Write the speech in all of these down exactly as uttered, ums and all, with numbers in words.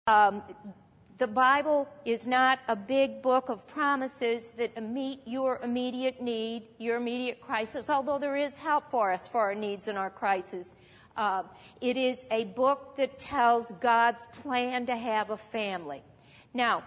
Um, the Bible is not a big book of promises that meet your immediate need, your immediate crisis, although there is help for us for our needs and our crises. Uh, it is a book that tells God's plan to have a family. Now,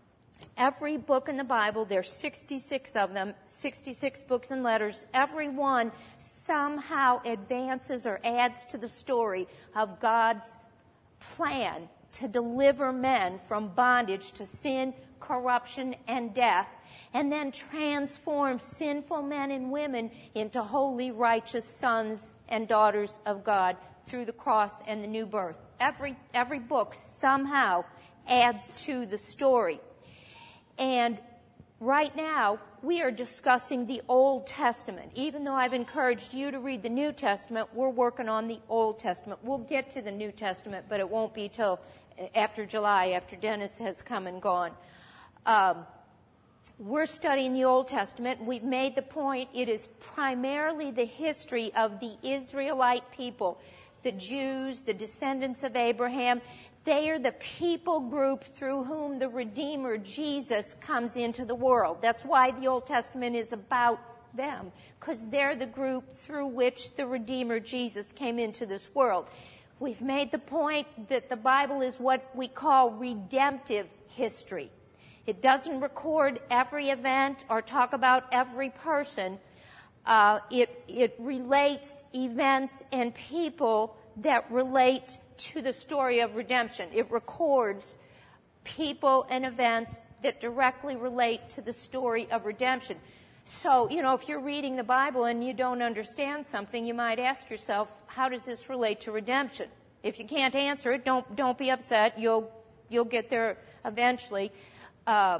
every book in the Bible, there's sixty-six of them, sixty-six books and letters, every one somehow advances or adds to the story of God's plan to deliver men from bondage to sin, corruption, and death, and then transform sinful men and women into holy, righteous sons and daughters of God through the cross and the new birth. Every, every book somehow adds to the story. And right now, we are discussing the Old Testament. Even though I've encouraged you to read the New Testament, we're working on the Old Testament. We'll get to the New Testament, but it won't be till after July, after Dennis has come and gone. Um, we're studying the Old Testament. We've made the point it is primarily the history of the Israelite people, the Jews, the descendants of Abraham. They are the people group through whom the Redeemer, Jesus, comes into the world. That's why the Old Testament is about them, because they're the group through which the Redeemer, Jesus, came into this world. We've made the point that the Bible is what we call redemptive history. It doesn't record every event or talk about every person. Uh, it, it relates events and people that relate to the story of redemption. It records people and events that directly relate to the story of redemption. So, you know, if you're reading the Bible and you don't understand something, you might ask yourself, how does this relate to redemption? If you can't answer it, don't don't be upset. You'll you'll get there eventually. Um,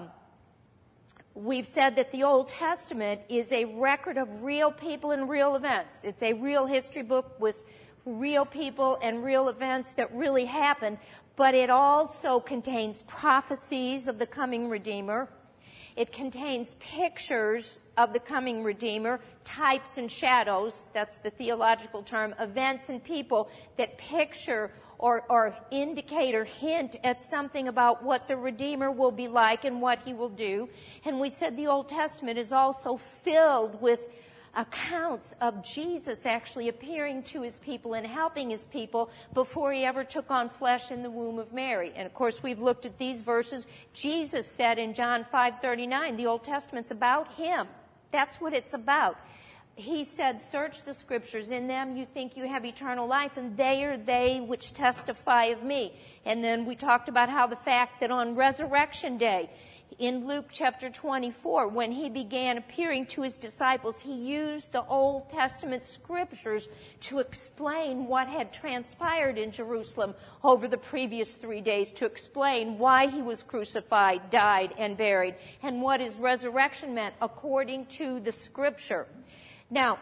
we've said that the Old Testament is a record of real people and real events. It's a real history book with real people and real events that really happen, but it also contains prophecies of the coming Redeemer. It contains pictures of the coming Redeemer, types and shadows, that's the theological term, events and people that picture or, or indicate or hint at something about what the Redeemer will be like and what he will do. And we said the Old Testament is also filled with accounts of Jesus actually appearing to his people and helping his people before he ever took on flesh in the womb of Mary. And of course, we've looked at these verses. Jesus said in John five thirty-nine, the Old Testament's about him. That's what it's about. He said, search the scriptures. In them you think you have eternal life, and they are they which testify of me. And then we talked about how the fact that on Resurrection Day, in Luke chapter twenty-four, when he began appearing to his disciples, he used the Old Testament scriptures to explain what had transpired in Jerusalem over the previous three days, to explain why he was crucified, died, and buried, and what his resurrection meant according to the scripture. Now,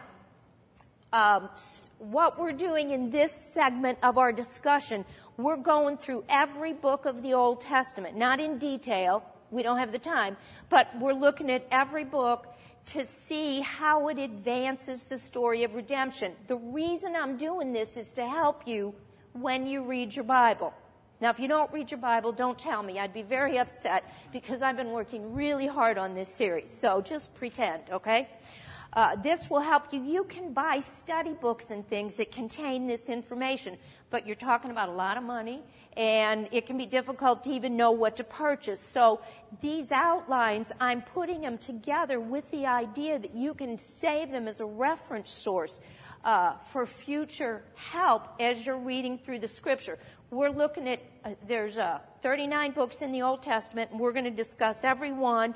um, what we're doing in this segment of our discussion, we're going through every book of the Old Testament, not in detail. We don't have the time, but we're looking at every book to see how it advances the story of redemption. The reason I'm doing this is to help you when you read your Bible. Now, if you don't read your Bible, don't tell me. I'd be very upset because I've been working really hard on this series. So just pretend, okay? Uh, this will help you. You can buy study books and things that contain this information, but you're talking about a lot of money, and it can be difficult to even know what to purchase. So these outlines, I'm putting them together with the idea that you can save them as a reference source uh, for future help as you're reading through the Scripture. We're looking at, uh, there's uh, thirty-nine books in the Old Testament, and we're going to discuss every one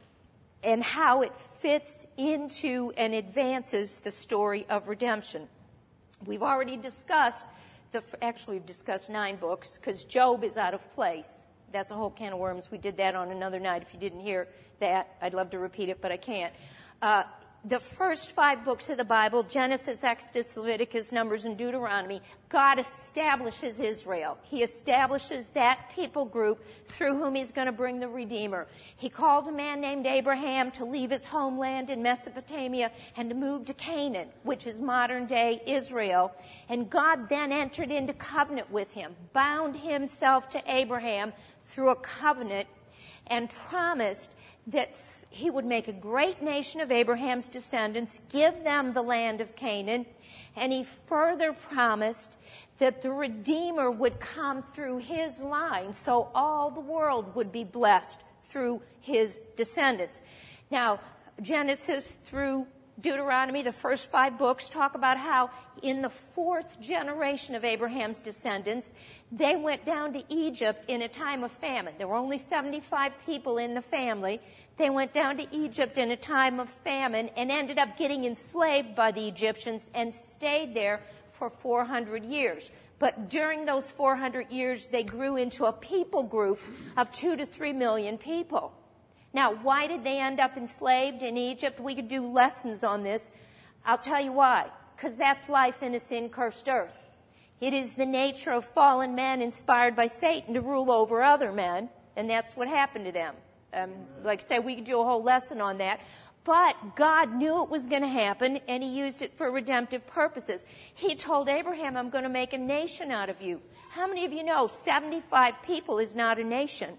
and how it fits into and advances the story of redemption. We've already discussed, the, actually we've discussed nine books, because Job is out of place. That's a whole can of worms. We did that on another night. If you didn't hear that, I'd love to repeat it, but I can't. Uh, the first five books of the Bible, Genesis, Exodus, Leviticus, Numbers, and Deuteronomy, God establishes Israel. He establishes that people group through whom he's going to bring the Redeemer. He called a man named Abraham to leave his homeland in Mesopotamia and to move to Canaan, which is modern-day Israel. And God then entered into covenant with him, bound himself to Abraham through a covenant, and promised that he would make a great nation of Abraham's descendants, give them the land of Canaan, and he further promised that the Redeemer would come through his line, so all the world would be blessed through his descendants. Now, Genesis through Deuteronomy, the first five books, talk about how in the fourth generation of Abraham's descendants, they went down to Egypt in a time of famine. There were only seventy-five people in the family. They went down to Egypt in a time of famine and ended up getting enslaved by the Egyptians and stayed there for four hundred years. But during those four hundred years, they grew into a people group of two to three million people. Now, why did they end up enslaved in Egypt? We could do lessons on this. I'll tell you why. Because that's life in a sin-cursed earth. It is the nature of fallen men inspired by Satan to rule over other men, and that's what happened to them. Um, like I said, we could do a whole lesson on that. But God knew it was going to happen, and he used it for redemptive purposes. He told Abraham, I'm going to make a nation out of you. How many of you know seventy-five people is not a nation?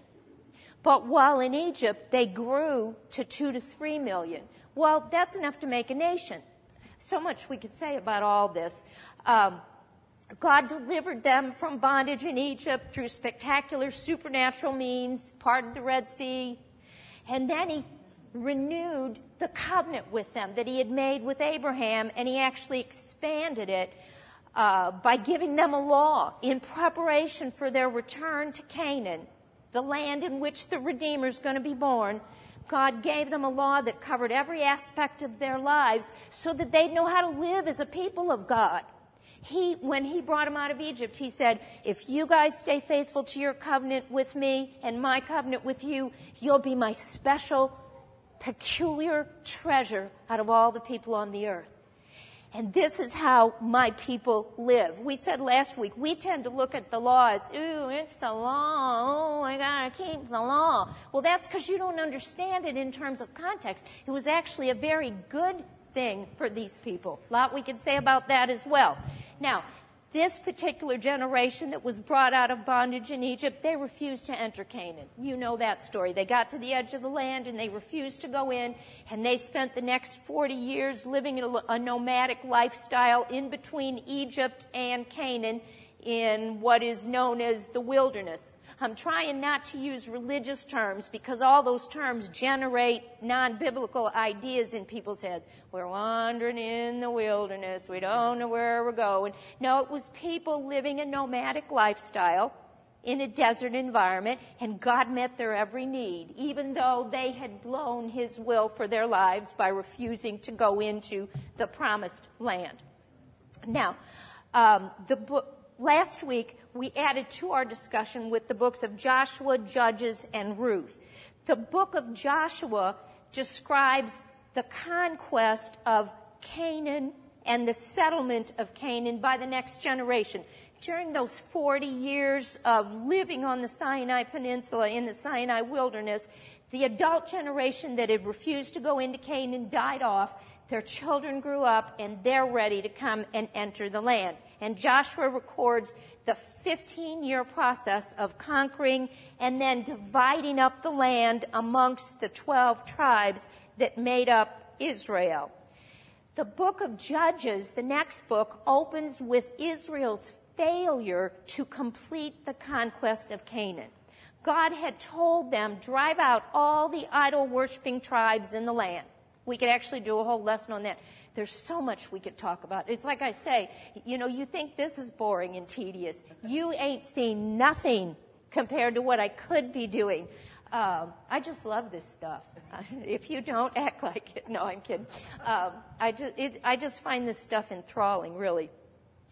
But while in Egypt, they grew to two to three million. Well, that's enough to make a nation. So much we could say about all this. Um, God delivered them from bondage in Egypt through spectacular supernatural means, parted the Red Sea, and then he renewed the covenant with them that he had made with Abraham, and he actually expanded it uh, by giving them a law in preparation for their return to Canaan, the land in which the Redeemer is going to be born. God gave them a law that covered every aspect of their lives so that they'd know how to live as a people of God. He, when he brought them out of Egypt, he said, if you guys stay faithful to your covenant with me and my covenant with you, you'll be my special, peculiar treasure out of all the people on the earth. And this is how my people live. We said last week, we tend to look at the law as, ooh, it's the law. Oh, I gotta keep the law. Well, that's because you don't understand it in terms of context. It was actually a very good thing for these people. A lot we could say about that as well. Now, this particular generation that was brought out of bondage in Egypt, they refused to enter Canaan. You know that story. They got to the edge of the land and they refused to go in, and they spent the next forty years living a, a nomadic lifestyle in between Egypt and Canaan in what is known as the wilderness. I'm trying not to use religious terms because all those terms generate non-biblical ideas in people's heads. We're wandering in the wilderness. We don't know where we're going. No, it was people living a nomadic lifestyle in a desert environment, and God met their every need, even though they had blown his will for their lives by refusing to go into the promised land. Now, um, the book... Last week, we added to our discussion with the books of Joshua, Judges, and Ruth. The book of Joshua describes the conquest of Canaan and the settlement of Canaan by the next generation. During those forty years of living on the Sinai Peninsula in the Sinai wilderness, the adult generation that had refused to go into Canaan died off. Their children grew up, and they're ready to come and enter the land. And Joshua records the fifteen-year process of conquering and then dividing up the land amongst the twelve tribes that made up Israel. The book of Judges, the next book, opens with Israel's failure to complete the conquest of Canaan. God had told them, drive out all the idol-worshiping tribes in the land. We could actually do a whole lesson on that. There's so much we could talk about. It's like I say, you know, you think this is boring and tedious. You ain't seen nothing compared to what I could be doing. Um, I just love this stuff. If you don't, act like it. No, I'm kidding. Um, I, just, it, I just find this stuff enthralling, really.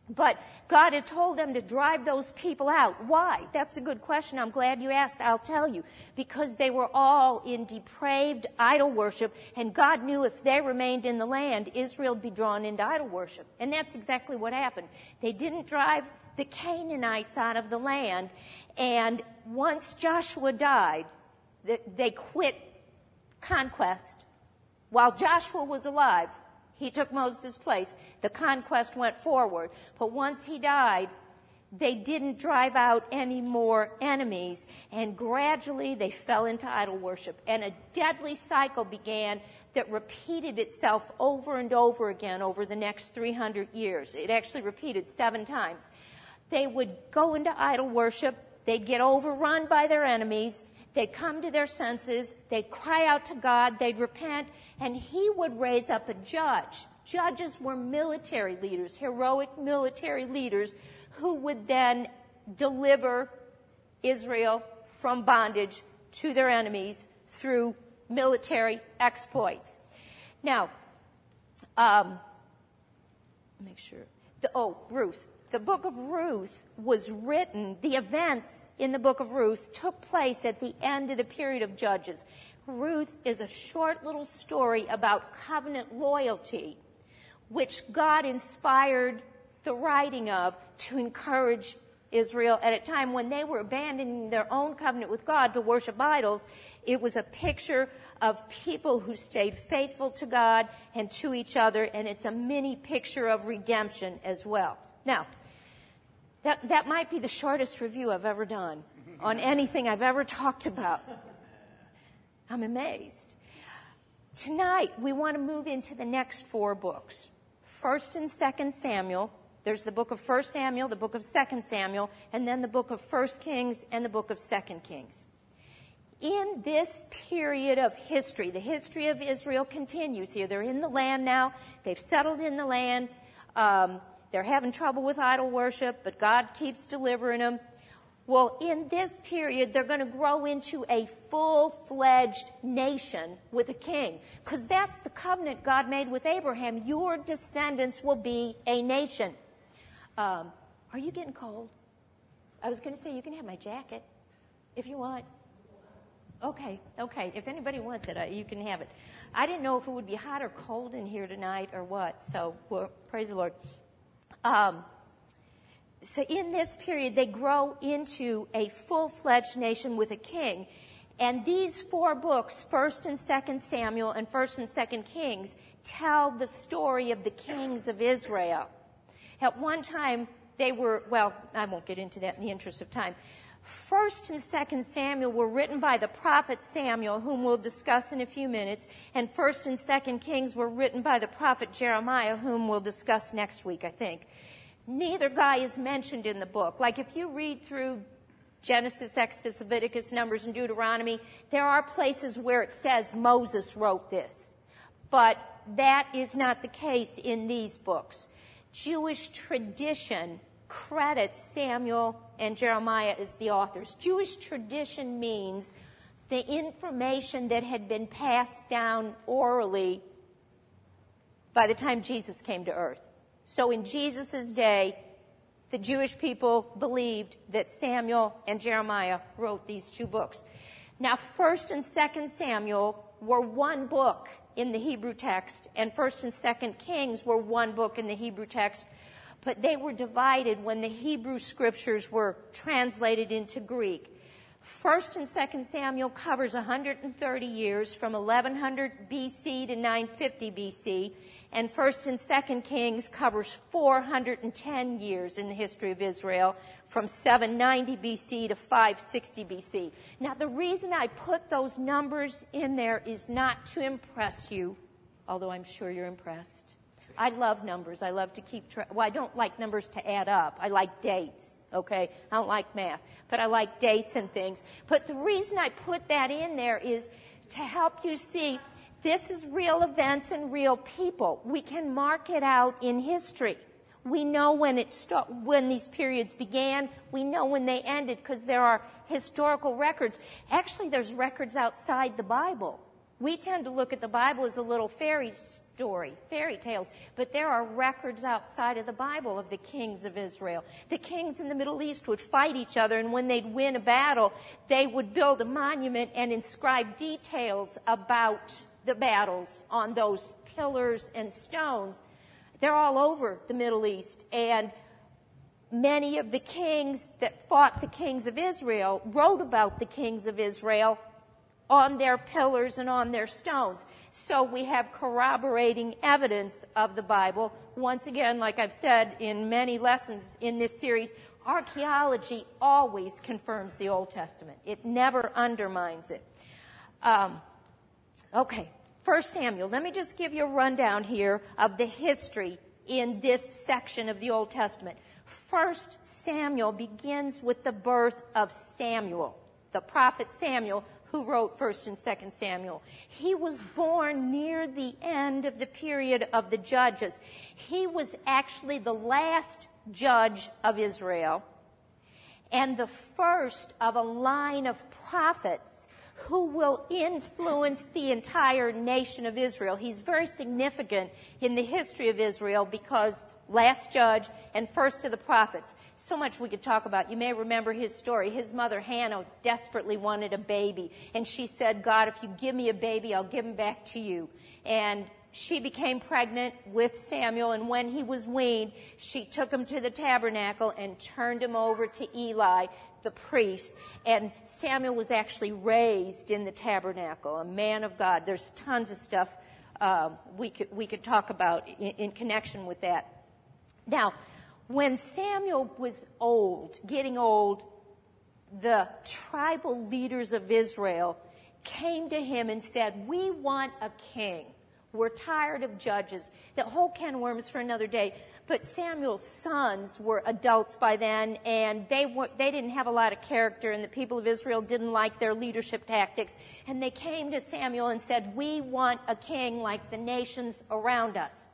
But God had told them to drive those people out. Why? That's a good question. I'm glad you asked. I'll tell you. Because they were all in depraved idol worship, and God knew if they remained in the land, Israel would be drawn into idol worship. And that's exactly what happened. They didn't drive the Canaanites out of the land, and once Joshua died, they quit conquest. While Joshua was alive, he took Moses' place. The conquest went forward. But once he died, they didn't drive out any more enemies. And gradually they fell into idol worship. And a deadly cycle began that repeated itself over and over again over the next three hundred years. It actually repeated seven times. They would go into idol worship. They'd get overrun by their enemies. They'd come to their senses. They'd cry out to God. They'd repent. And he would raise up a judge. Judges were military leaders, heroic military leaders, who would then deliver Israel from bondage to their enemies through military exploits. Now, um, make sure. The, oh, Ruth. The book of Ruth was written, the events in the book of Ruth took place at the end of the period of Judges. Ruth is a short little story about covenant loyalty, which God inspired the writing of to encourage Israel at a time when they were abandoning their own covenant with God to worship idols. It was a picture of people who stayed faithful to God and to each other, and it's a mini picture of redemption as well. Now, that, that might be the shortest review I've ever done on anything I've ever talked about. I'm amazed. Tonight, we want to move into the next four books. First and Second Samuel. There's the book of First Samuel, the book of Second Samuel, and then the book of First Kings and the book of Second Kings. In this period of history, the history of Israel continues here. They're in the land now. They've settled in the land. Um, they're having trouble with idol worship, but God keeps delivering them. Well, in this period, they're going to grow into a full-fledged nation with a king, because that's the covenant God made with Abraham. Your descendants will be a nation. Um, are you getting cold? I was going to say you can have my jacket if you want. Okay, okay. If anybody wants it, you can have it. I didn't know if it would be hot or cold in here tonight or what, so well, praise the Lord. Um, so in this period, they grow into a full-fledged nation with a king. And these four books, First and Second Samuel and First and Second Kings, tell the story of the kings of Israel. At one time, they were, well, I won't get into that in the interest of time. First and Second Samuel were written by the prophet Samuel, whom we'll discuss in a few minutes, and First and Second Kings were written by the prophet Jeremiah, whom we'll discuss next week, I think. Neither guy is mentioned in the book. Like if you read through Genesis, Exodus, Leviticus, Numbers, and Deuteronomy, there are places where it says Moses wrote this. But that is not the case in these books. Jewish tradition credits Samuel and Jeremiah as the authors. Jewish tradition means the information that had been passed down orally by the time Jesus came to earth. So in Jesus' day, the Jewish people believed that Samuel and Jeremiah wrote these two books. Now, First and Second Samuel were one book in the Hebrew text, and First and Second Kings were one book in the Hebrew text, but they were divided when the Hebrew scriptures were translated into Greek. First and Second Samuel covers one hundred thirty years from eleven hundred B C to nine fifty B C, and First and Second Kings covers four hundred ten years in the history of Israel from seven ninety B C to five sixty B C. Now, the reason I put those numbers in there is not to impress you, although I'm sure you're impressed. I love numbers. I love to keep track. Well, I don't like numbers to add up. I like dates. Okay, I don't like math, but I like dates and things. But the reason I put that in there is to help you see this is real events and real people. We can mark it out in history. We know when it start, when these periods began. We know when they ended because there are historical records. Actually, there's records outside the Bible We tend to look at the Bible as a little fairy story, fairy tales, but there are records outside of the Bible of the kings of Israel. The kings in the Middle East would fight each other, and when they'd win a battle, they would build a monument and inscribe details about the battles on those pillars and stones. They're all over the Middle East, and many of the kings that fought the kings of Israel wrote about the kings of Israel on their pillars and on their stones. So we have corroborating evidence of the Bible. Once again, like I've said in many lessons in this series, archaeology always confirms the Old Testament. It never undermines it. Um, okay, First Samuel. Let me just give you a rundown here of the history in this section of the Old Testament. First Samuel begins with the birth of Samuel, the prophet Samuel, who wrote First and Second Samuel. He was born near the end of the period of the Judges. He was actually the last judge of Israel and the first of a line of prophets who will influence the entire nation of Israel. He's very significant in the history of Israel because last judge and first of the prophets. So much we could talk about. You may remember his story. His mother, Hannah, desperately wanted a baby. And she said, God, if you give me a baby, I'll give him back to you. And she became pregnant with Samuel. And when he was weaned, she took him to the tabernacle and turned him over to Eli, the priest. And Samuel was actually raised in the tabernacle, a man of God. There's tons of stuff uh, we could, we could talk about in, in connection with that. Now, when Samuel was old, getting old, the tribal leaders of Israel came to him and said, we want a king. We're tired of judges. The whole can of worms for another day. But Samuel's sons were adults by then, and they were, they didn't have a lot of character, and the people of Israel didn't like their leadership tactics. And they came to Samuel and said, we want a king like the nations around us.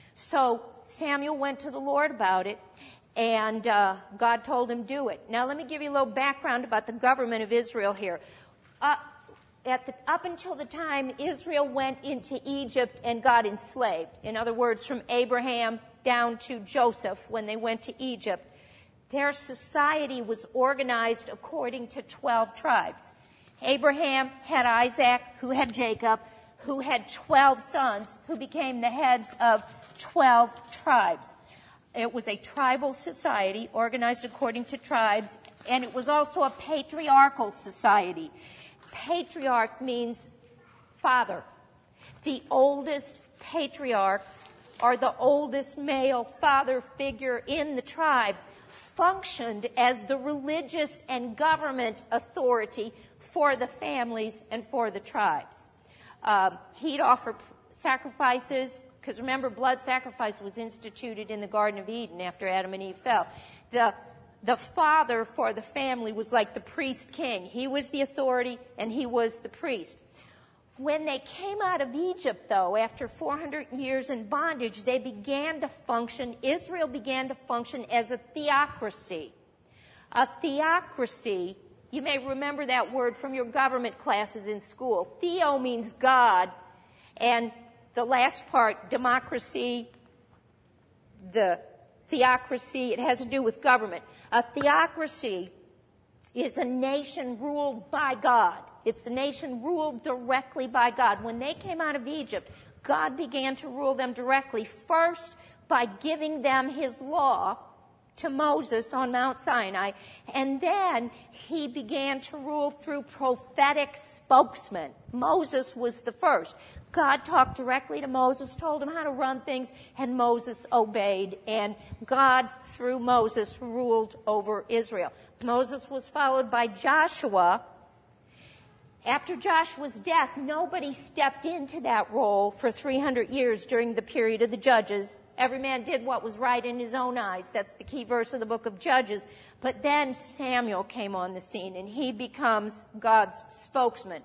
So Samuel went to the Lord about it, and uh, God told him, do it. Now, let me give you a little background about the government of Israel here. Uh, at the, up until the time Israel went into Egypt and got enslaved, in other words, from Abraham down to Joseph when they went to Egypt, their society was organized according to twelve tribes. Abraham had Isaac, who had Jacob, who had twelve sons, who became the heads of twelve tribes. It was a tribal society organized according to tribes, and it was also a patriarchal society. Patriarch means father. The oldest patriarch, or the oldest male father figure in the tribe, functioned as the religious and government authority for the families and for the tribes. Um, he'd offer sacrifices, because remember, blood sacrifice was instituted in the Garden of Eden after Adam and Eve fell. The, the father for the family was like the priest king. He was the authority, and he was the priest. When they came out of Egypt, though, after four hundred years in bondage, they began to function, Israel began to function as a theocracy. A theocracy, you may remember that word from your government classes in school. Theo means God, and the last part, democracy, the theocracy, it has to do with government. A theocracy is a nation ruled by God. It's a nation ruled directly by God. When they came out of Egypt, God began to rule them directly, first by giving them his law to Moses on Mount Sinai, and then he began to rule through prophetic spokesmen. Moses was the first. God talked directly to Moses, told him how to run things, and Moses obeyed, and God, through Moses, ruled over Israel. Moses was followed by Joshua. After Joshua's death, nobody stepped into that role for three hundred years during the period of the Judges. Every man did what was right in his own eyes. That's the key verse of the book of Judges. But then Samuel came on the scene, and he becomes God's spokesman.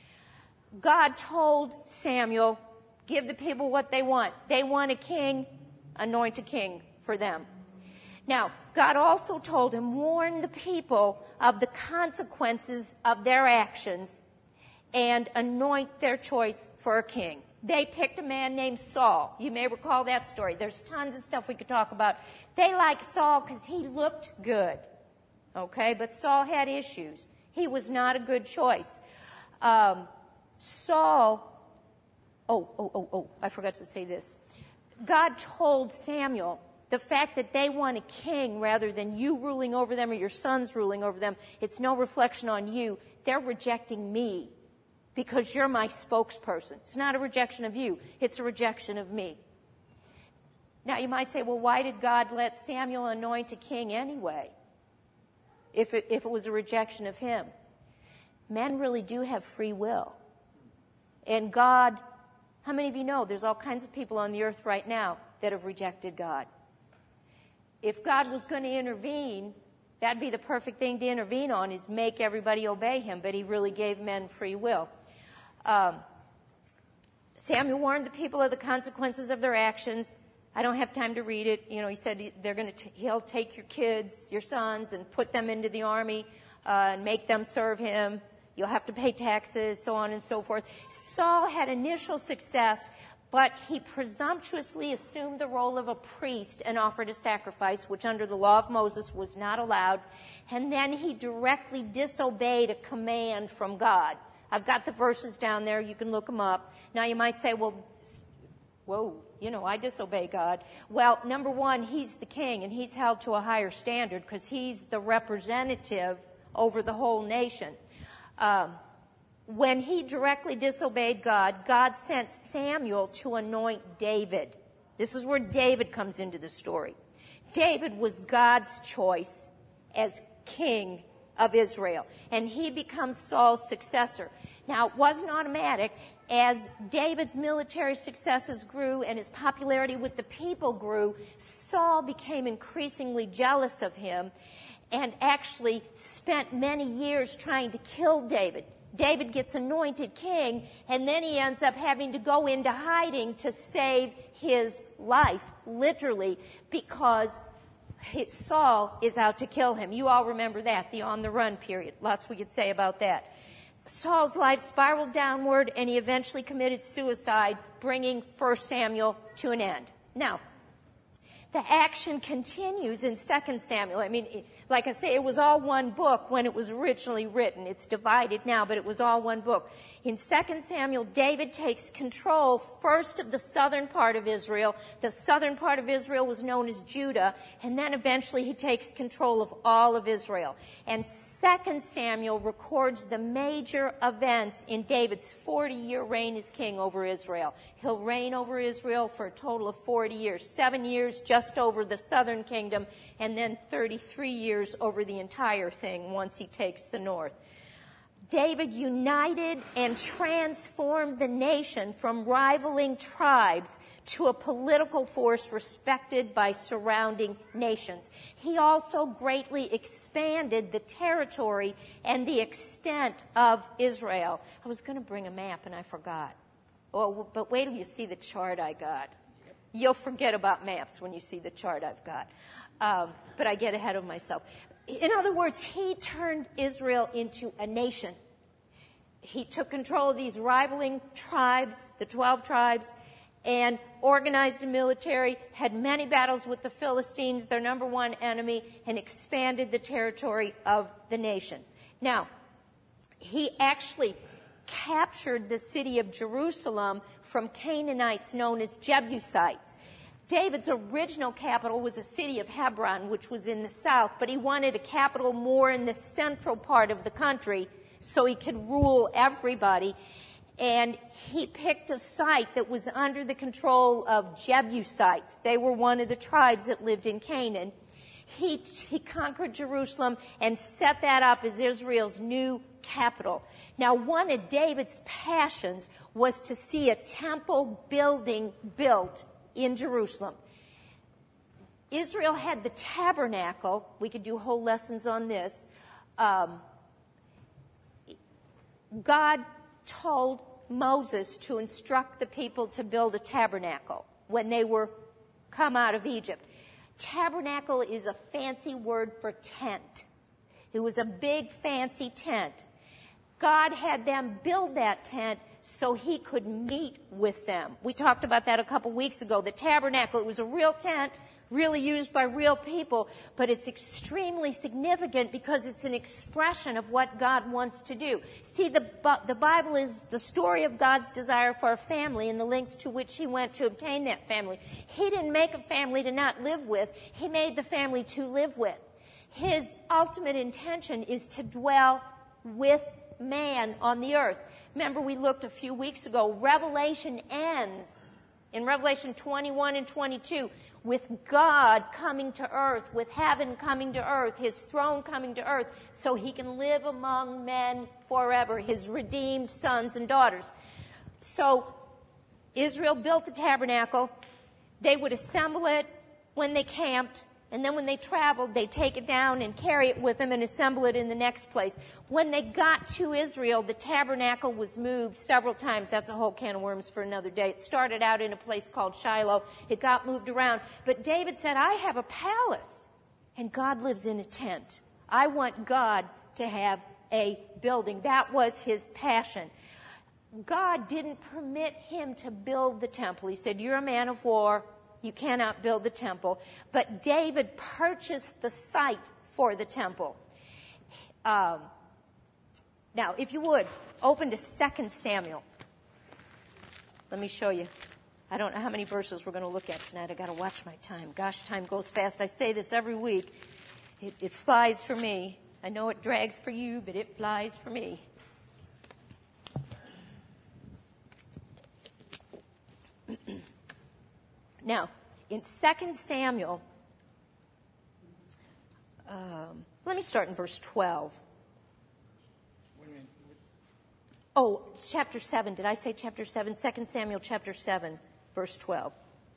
God told Samuel, give the people what they want. They want a king, anoint a king for them. Now, God also told him, warn the people of the consequences of their actions, and anoint their choice for a king. They picked a man named Saul. You may recall that story. There's tons of stuff we could talk about. They liked Saul because he looked good, okay? But Saul had issues. He was not a good choice. Um, Saul, oh, oh, oh, oh, I forgot to say this. God told Samuel, the fact that they want a king rather than you ruling over them or your sons ruling over them, it's no reflection on you. They're rejecting me because you're my spokesperson. It's not a rejection of you. It's a rejection of me. Now, you might say, well, why did God let Samuel anoint a king anyway, if it, if it was a rejection of him? Men really do have free will. And God, how many of you know there's all kinds of people on the earth right now that have rejected God? If God was going to intervene, that'd be the perfect thing to intervene on, is make everybody obey him. But he really gave men free will. Um, Samuel warned the people of the consequences of their actions. I don't have time to read it. You know, he said they're going to. He'll take your kids, your sons, and put them into the army uh, and make them serve him. You'll have to pay taxes, so on and so forth. Saul had initial success, but he presumptuously assumed the role of a priest and offered a sacrifice, which under the law of Moses was not allowed. And then he directly disobeyed a command from God. I've got the verses down there. You can look them up. Now, you might say, well, whoa, you know, I disobey God. Well, number one, he's the king, and he's held to a higher standard because he's the representative over the whole nation. Um, when he directly disobeyed God, God sent Samuel to anoint David. This is where David comes into the story. David was God's choice as king of Israel, and he becomes Saul's successor. Now, it wasn't automatic. As David's military successes grew and his popularity with the people grew, Saul became increasingly jealous of him and actually spent many years trying to kill David. David gets anointed king, and then he ends up having to go into hiding to save his life, literally, because his, Saul is out to kill him. You all remember that, the on-the-run period. Lots we could say about that. Saul's life spiraled downward, and he eventually committed suicide, bringing First Samuel to an end. Now, the action continues in Second Samuel. I mean, like I say, it was all one book when it was originally written. It's divided now, but it was all one book. In Second Samuel, David takes control first of the southern part of Israel. The southern part of Israel was known as Judah, and then eventually he takes control of all of Israel. And Second Samuel records the major events in David's forty-year reign as king over Israel. He'll reign over Israel for a total of forty years, seven years just over the southern kingdom, and then thirty-three years over the entire thing once he takes the north. David united and transformed the nation from rivaling tribes to a political force respected by surrounding nations. He also greatly expanded the territory and the extent of Israel. I was going to bring a map and I forgot. Oh, but wait till you see the chart I got. You'll forget about maps when you see the chart I've got. Um, but I get ahead of myself. In other words, he turned Israel into a nation. He took control of these rivaling tribes, the twelve tribes, and organized a military, had many battles with the Philistines, their number one enemy, and expanded the territory of the nation. Now, he actually captured the city of Jerusalem from Canaanites known as Jebusites. David's original capital was the city of Hebron, which was in the south, but he wanted a capital more in the central part of the country so he could rule everybody. And he picked a site that was under the control of Jebusites. They were one of the tribes that lived in Canaan. He, he conquered Jerusalem and set that up as Israel's new capital. Now, one of David's passions was to see a temple building built in Jerusalem. Israel had the tabernacle. We could do whole lessons on this. Um, God told Moses to instruct the people to build a tabernacle when they were come out of Egypt. Tabernacle is a fancy word for tent. It was a big, fancy tent. God had them build that tent so he could meet with them. We talked about that a couple weeks ago. The tabernacle, it was a real tent, really used by real people, but it's extremely significant because it's an expression of what God wants to do. See, the, the Bible is the story of God's desire for a family and the lengths to which he went to obtain that family. He didn't make a family to not live with. He made the family to live with. His ultimate intention is to dwell with man on the earth. Remember, we looked a few weeks ago. Revelation ends in Revelation twenty-one and twenty-two with God coming to earth, with heaven coming to earth, his throne coming to earth, so he can live among men forever, his redeemed sons and daughters. So Israel built the tabernacle. They would assemble it when they camped. And then when they traveled, they take it down and carry it with them and assemble it in the next place. When they got to Israel, the tabernacle was moved several times. That's a whole can of worms for another day. It started out in a place called Shiloh. It got moved around. But David said, I have a palace, and God lives in a tent. I want God to have a building. That was his passion. God didn't permit him to build the temple. He said, you're a man of war. You cannot build the temple. But David purchased the site for the temple. Um, now, if you would, open to Second Samuel. Let me show you. I don't know how many verses we're going to look at tonight. I've got to watch my time. Gosh, time goes fast. I say this every week. It, it flies for me. I know it drags for you, but it flies for me. Now, in Second Samuel, um, let me start in verse twelve. Oh, chapter seven. Did I say chapter seven? Second Samuel chapter seven, verse twelve.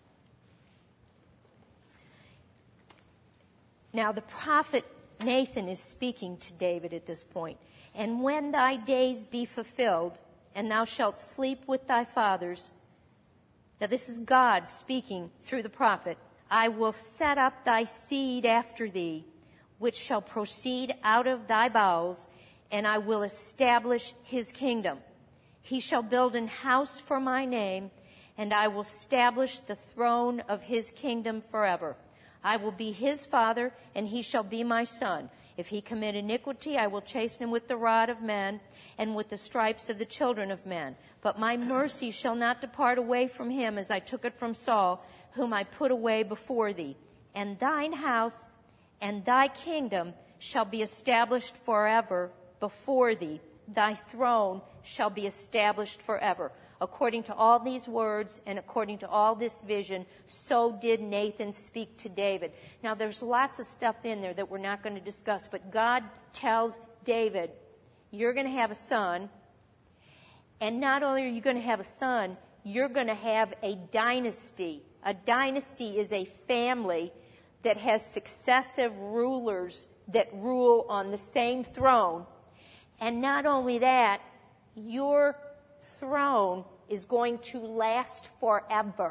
Now, the prophet Nathan is speaking to David at this point. And when thy days be fulfilled, and thou shalt sleep with thy fathers. Now, this is God speaking through the prophet. I will set up thy seed after thee, which shall proceed out of thy bowels, and I will establish his kingdom. He shall build an house for my name, and I will establish the throne of his kingdom forever. I will be his father, and he shall be my son. If he commit iniquity, I will chasten him with the rod of men and with the stripes of the children of men. But my mercy shall not depart away from him, as I took it from Saul, whom I put away before thee. And thine house and thy kingdom shall be established forever before thee. Thy throne shall be established forever. According to all these words and according to all this vision, so did Nathan speak to David. Now, there's lots of stuff in there that we're not going to discuss, but God tells David, you're going to have a son, and not only are you going to have a son, you're going to have a dynasty. A dynasty is a family that has successive rulers that rule on the same throne. And not only that, your throne is going to last forever.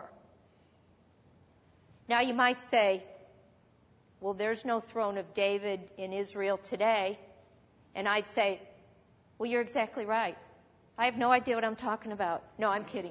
Now you might say, well, there's no throne of David in Israel today. And I'd say, well, you're exactly right. I have no idea what I'm talking about. No, I'm kidding.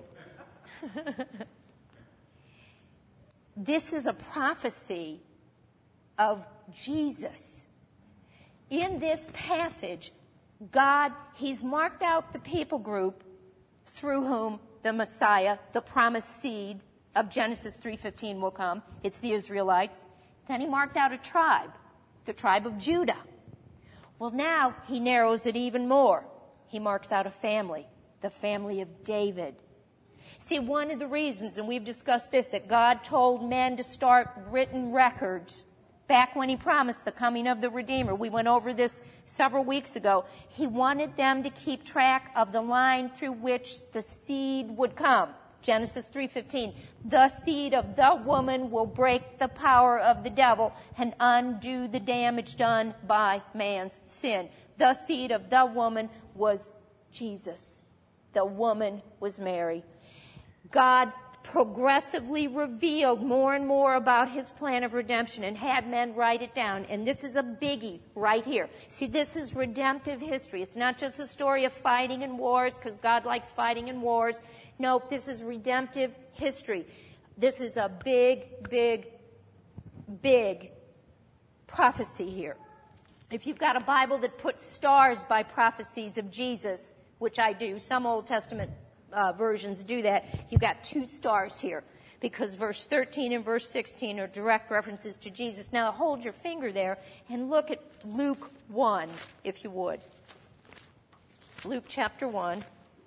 This is a prophecy of Jesus. In this passage, God, he's marked out the people group through whom the Messiah, the promised seed of Genesis three fifteen will come. It's the Israelites. Then he marked out a tribe, the tribe of Judah. Well, now he narrows it even more. He marks out a family, the family of David. See, one of the reasons, and we've discussed this, that God told men to start written records back when he promised the coming of the Redeemer. We went over this several weeks ago. He wanted them to keep track of the line through which the seed would come. Genesis three fifteen. The seed of the woman will break the power of the devil and undo the damage done by man's sin. The seed of the woman was Jesus. The woman was Mary. God progressively revealed more and more about his plan of redemption and had men write it down. And this is a biggie right here. See, this is redemptive history. It's not just a story of fighting and wars, because God likes fighting and wars. No, this is redemptive history. This is a big, big, big prophecy here. If you've got a Bible that puts stars by prophecies of Jesus, which I do, some Old Testament uh, versions do that, you've got two stars here, because verse thirteen and verse sixteen are direct references to Jesus. Now hold your finger there and look at Luke one, if you would. Luke chapter one.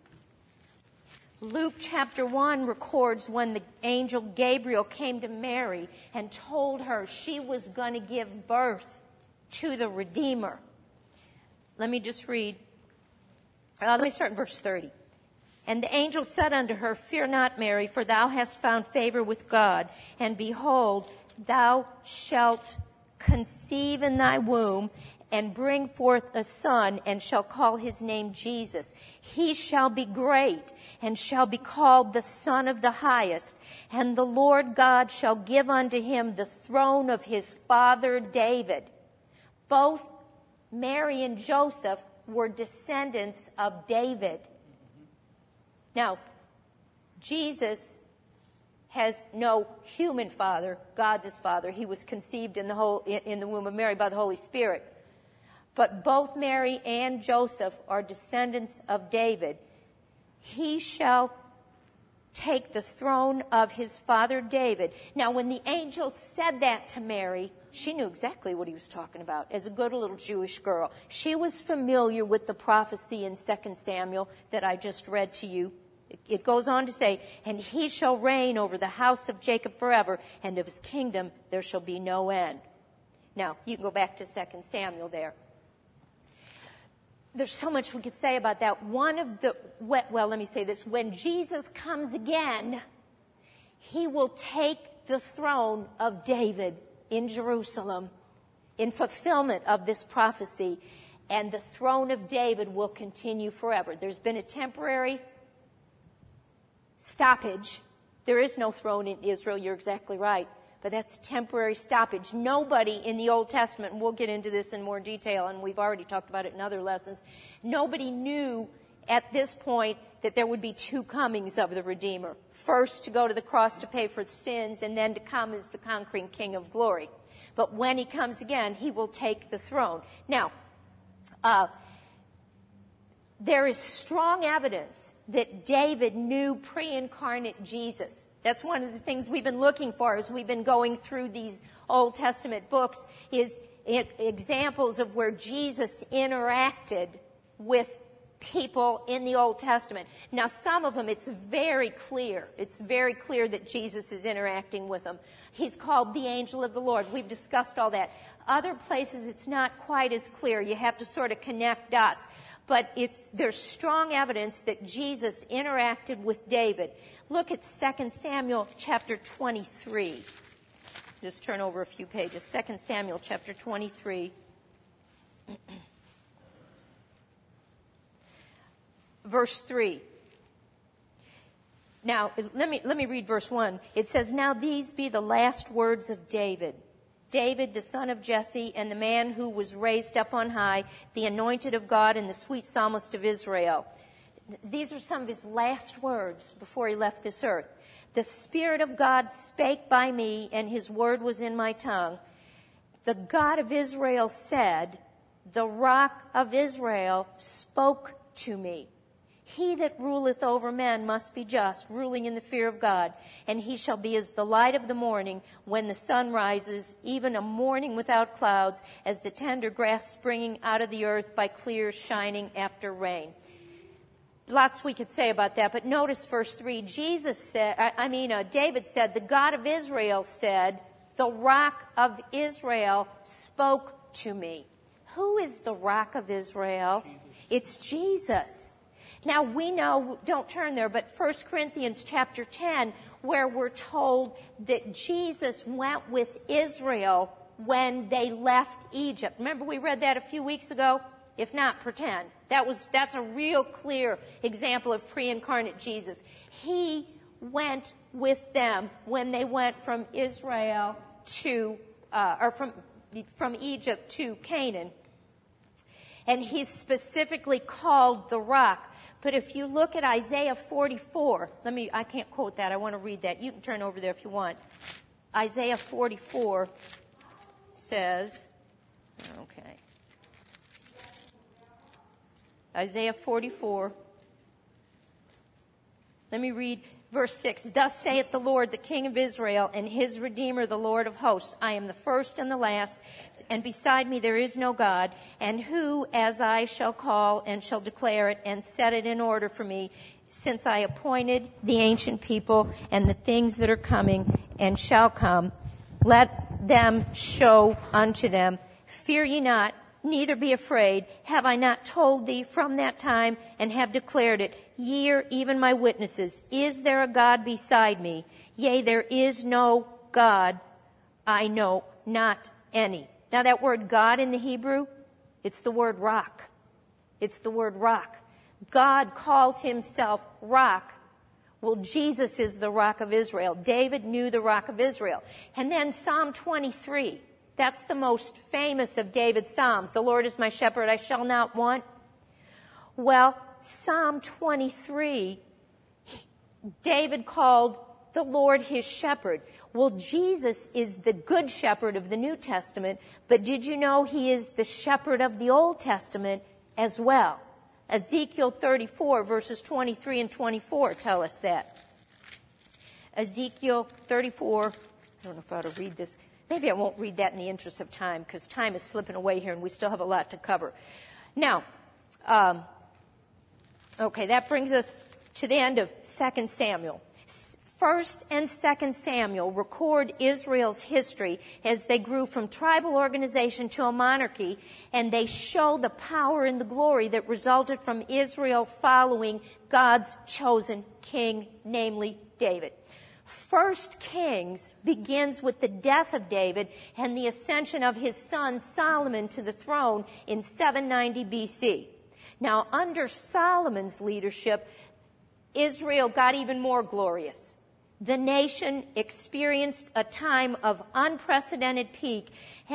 Luke chapter one records when the angel Gabriel came to Mary and told her she was going to give birth to the Redeemer. Let me just read. Uh, let me start in verse thirty. And the angel said unto her, Fear not, Mary, for thou hast found favor with God. And behold, thou shalt conceive in thy womb, and bring forth a son, and shall call his name Jesus. He shall be great, and shall be called the Son of the Highest. And the Lord God shall give unto him the throne of his father David. Both Mary and Joseph were descendants of David. Now, Jesus has no human father. God's his father. He was conceived in the whole, in the womb of Mary by the Holy Spirit. But both Mary and Joseph are descendants of David. He shall take the throne of his father David. Now, when the angel said that to Mary, she knew exactly what he was talking about. As a good little Jewish girl, she was familiar with the prophecy in Second Samuel that I just read to you. It goes on to say, and he shall reign over the house of Jacob forever, and of his kingdom there shall be no end. Now, you can go back to Second Samuel there. There's so much we could say about that. One of the, well, let me say this. When Jesus comes again, he will take the throne of David in Jerusalem in fulfillment of this prophecy, and the throne of David will continue forever. There's been a temporary stoppage. There is no throne in Israel, you're exactly right. But that's temporary stoppage. Nobody in the Old Testament, and we'll get into this in more detail, and we've already talked about it in other lessons, nobody knew at this point that there would be two comings of the Redeemer. First to go to the cross to pay for sins, and then to come as the conquering King of glory. But when he comes again, he will take the throne. Now, uh, there is strong evidence that David knew pre-incarnate Jesus. That's one of the things we've been looking for as we've been going through these Old Testament books, is it, examples of where Jesus interacted with people in the Old Testament. Now, some of them, it's very clear. It's very clear that Jesus is interacting with them. He's called the angel of the Lord. We've discussed all that. Other places, it's not quite as clear. You have to sort of connect dots. But it's, there's strong evidence that Jesus interacted with David. Look at Second Samuel chapter twenty-three. Just turn over a few pages. Second Samuel chapter twenty-three. Verse three. Now, let me, let me read verse one. It says, Now these be the last words of David. David, the son of Jesse, and the man who was raised up on high, the anointed of God and the sweet psalmist of Israel. These are some of his last words before he left this earth. The Spirit of God spake by me, and his word was in my tongue. The God of Israel said, The rock of Israel spoke to me. He that ruleth over men must be just, ruling in the fear of God. And he shall be as the light of the morning when the sun rises, even a morning without clouds, as the tender grass springing out of the earth by clear shining after rain. Lots we could say about that, but notice verse three. Jesus said, I, I mean, uh, David said, the God of Israel said, the rock of Israel spoke to me. Who is the rock of Israel? Jesus. It's Jesus. Now, we know, don't turn there, but First Corinthians chapter ten, where we're told that Jesus went with Israel when they left Egypt. Remember we read that a few weeks ago? If not, pretend. That was, that's a real clear example of pre-incarnate Jesus. He went with them when they went from Israel to, uh, or from, from Egypt to Canaan. And he's specifically called the rock. But if you look at Isaiah forty-four, let me, I can't quote that. I want to read that. You can turn over there if you want. Isaiah forty-four says, okay. Isaiah forty-four. Let me read verse six. Thus saith the Lord, the King of Israel, and his Redeemer, the Lord of hosts. I am the first and the last, and beside me there is no God. And who, as I shall call and shall declare it and set it in order for me, since I appointed the ancient people and the things that are coming and shall come, let them show unto them. Fear ye not, neither be afraid. Have I not told thee from that time and have declared it? Ye are even my witnesses. Is there a God beside me? Yea, there is no God. I know not any. Now that word God in the Hebrew, it's the word rock. It's the word rock. God calls himself rock. Well, Jesus is the rock of Israel. David knew the rock of Israel. And then Psalm twenty-three. That's the most famous of David's Psalms. The Lord is my shepherd, I shall not want. Well, Psalm twenty-three, David called the Lord his shepherd. Well, Jesus is the good shepherd of the New Testament, but did you know he is the shepherd of the Old Testament as well? Ezekiel thirty-four, verses twenty-three and twenty-four tell us that. Ezekiel thirty-four, I don't know if I ought to read this. Maybe I won't read that in the interest of time, because time is slipping away here and we still have a lot to cover. Now, um, okay, that brings us to the end of Second Samuel. First and Second Samuel record Israel's history as they grew from tribal organization to a monarchy, and they show the power and the glory that resulted from Israel following God's chosen king, namely David. First Kings begins with the death of David and the ascension of his son Solomon to the throne in seven ninety B C. Now, under Solomon's leadership, Israel got even more glorious. The nation experienced a time of unprecedented peak,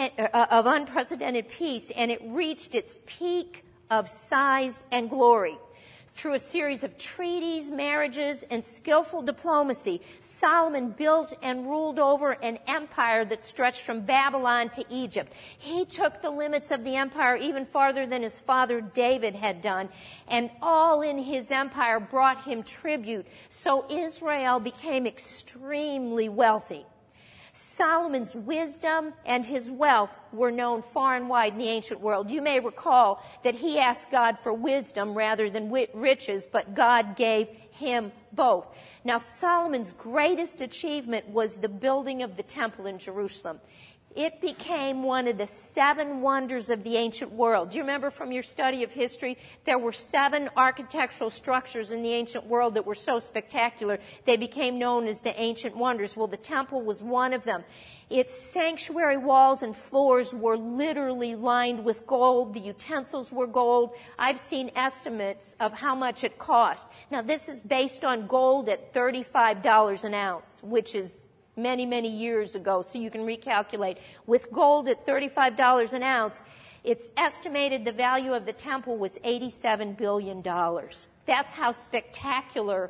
of unprecedented peace, and it reached its peak of size and glory. Through a series of treaties, marriages, and skillful diplomacy, Solomon built and ruled over an empire that stretched from Babylon to Egypt. He took the limits of the empire even farther than his father David had done, and all in his empire brought him tribute. So Israel became extremely wealthy. Solomon's wisdom and his wealth were known far and wide in the ancient world. You may recall that he asked God for wisdom rather than riches, but God gave him both. Now, Solomon's greatest achievement was the building of the temple in Jerusalem. It became one of the seven wonders of the ancient world. Do you remember from your study of history, there were seven architectural structures in the ancient world that were so spectacular, they became known as the ancient wonders. Well, the temple was one of them. Its sanctuary walls and floors were literally lined with gold. The utensils were gold. I've seen estimates of how much it cost. Now, this is based on gold at thirty-five dollars an ounce, which is many, many years ago, so you can recalculate. With gold at thirty-five dollars an ounce, it's estimated the value of the temple was eighty-seven billion dollars. That's how spectacular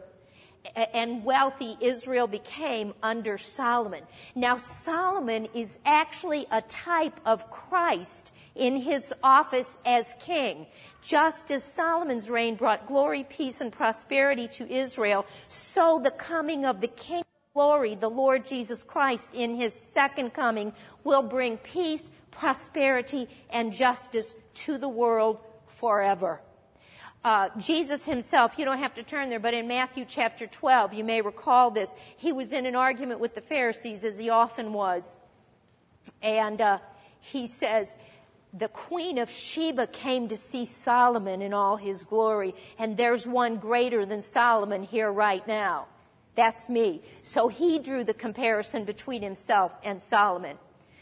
and wealthy Israel became under Solomon. Now, Solomon is actually a type of Christ in his office as king. Just as Solomon's reign brought glory, peace, and prosperity to Israel, so the coming of the King glory, the Lord Jesus Christ, in his second coming, will bring peace, prosperity, and justice to the world forever. Uh, Jesus himself, you don't have to turn there, but in Matthew chapter twelve, you may recall this, he was in an argument with the Pharisees, as he often was. And uh, he says, the Queen of Sheba came to see Solomon in all his glory, and there's one greater than Solomon here right now. That's me. So he drew the comparison between himself and Solomon.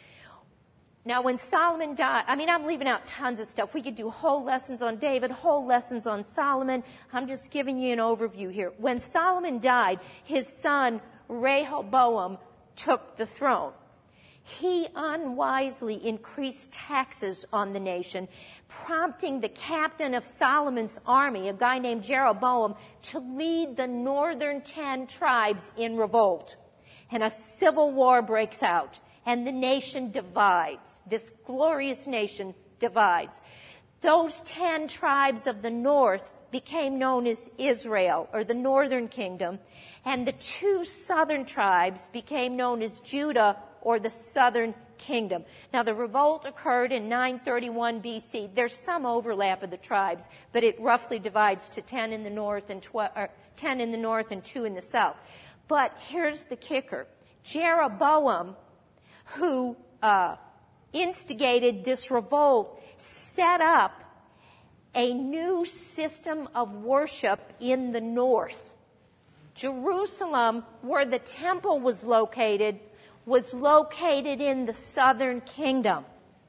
Now, when Solomon died, I mean, I'm leaving out tons of stuff. We could do whole lessons on David, whole lessons on Solomon. I'm just giving you an overview here. When Solomon died, his son Rehoboam took the throne. He unwisely increased taxes on the nation, prompting the captain of Solomon's army, a guy named Jeroboam, to lead the northern ten tribes in revolt. And a civil war breaks out, and the nation divides. This glorious nation divides. Those ten tribes of the north became known as Israel, or the northern kingdom, and the two southern tribes became known as Judah, or the southern kingdom. Now, the revolt occurred in nine thirty-one B C. There's some overlap of the tribes, but it roughly divides to ten in the north and tw- or ten in the north and two in the south. But here's the kicker. Jeroboam, who uh, instigated this revolt, set up a new system of worship in the north. Jerusalem, where the temple was located, was located in the southern kingdom.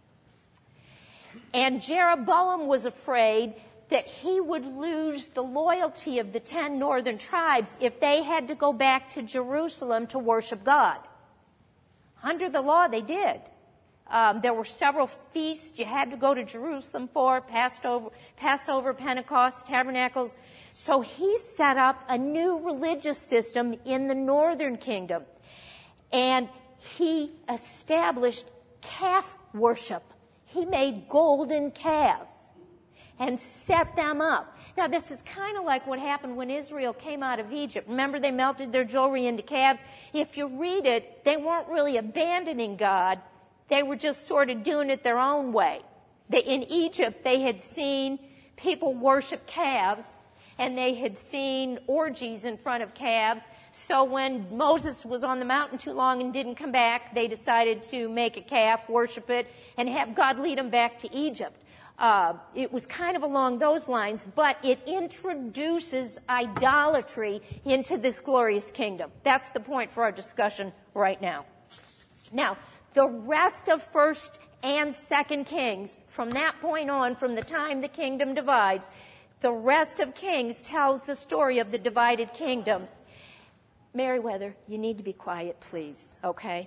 And Jeroboam was afraid that he would lose the loyalty of the ten northern tribes if they had to go back to Jerusalem to worship God. Under the law, they did. Um, there were several feasts you had to go to Jerusalem for, Passover, Passover, Pentecost, Tabernacles. So he set up a new religious system in the northern kingdom. And he established calf worship. He made golden calves and set them up. Now, this is kind of like what happened when Israel came out of Egypt. Remember, they melted their jewelry into calves? If you read it, they weren't really abandoning God. They were just sort of doing it their own way. They, in Egypt, they had seen people worship calves, and they had seen orgies in front of calves. So when Moses was on the mountain too long and didn't come back, they decided to make a calf, worship it, and have God lead them back to Egypt. Uh, it was kind of along those lines, but it introduces idolatry into this glorious kingdom. That's the point for our discussion right now. Now, the rest of First and Second Kings, from that point on, from the time the kingdom divides, the rest of Kings tells the story of the divided kingdom. Meriwether, you need to be quiet, please, okay?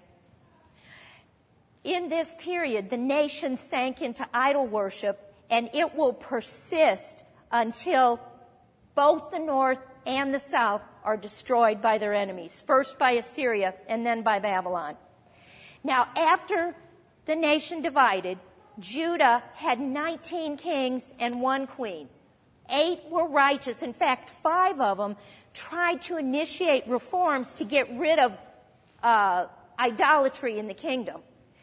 In this period, the nation sank into idol worship, and it will persist until both the north and the south are destroyed by their enemies, first by Assyria and then by Babylon. Now, after the nation divided, Judah had nineteen kings and one queen. Eight were righteous. In fact, five of them tried to initiate reforms to get rid of uh, idolatry in the kingdom.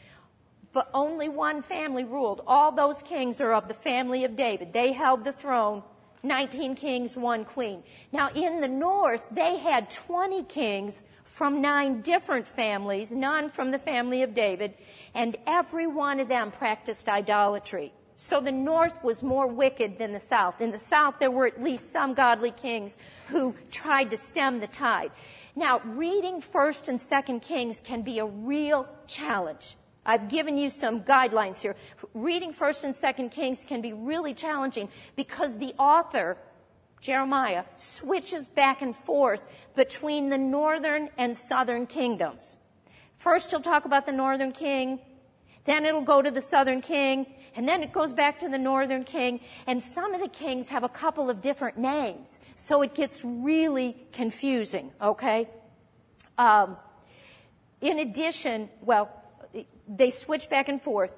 But only one family ruled. All those kings are of the family of David. They held the throne, nineteen kings, one queen. Now, in the north, they had twenty kings from nine different families, none from the family of David, and every one of them practiced idolatry. So the north was more wicked than the south. In the south, there were at least some godly kings who tried to stem the tide. Now, reading First and Second Kings can be a real challenge. I've given you some guidelines here. Reading First and Second Kings can be really challenging because the author, Jeremiah, switches back and forth between the northern and southern kingdoms. First, he'll talk about the northern king. Then it'll go to the southern king, and then it goes back to the northern king, and some of the kings have a couple of different names, so it gets really confusing, okay? Um, in addition, well, they switch back and forth.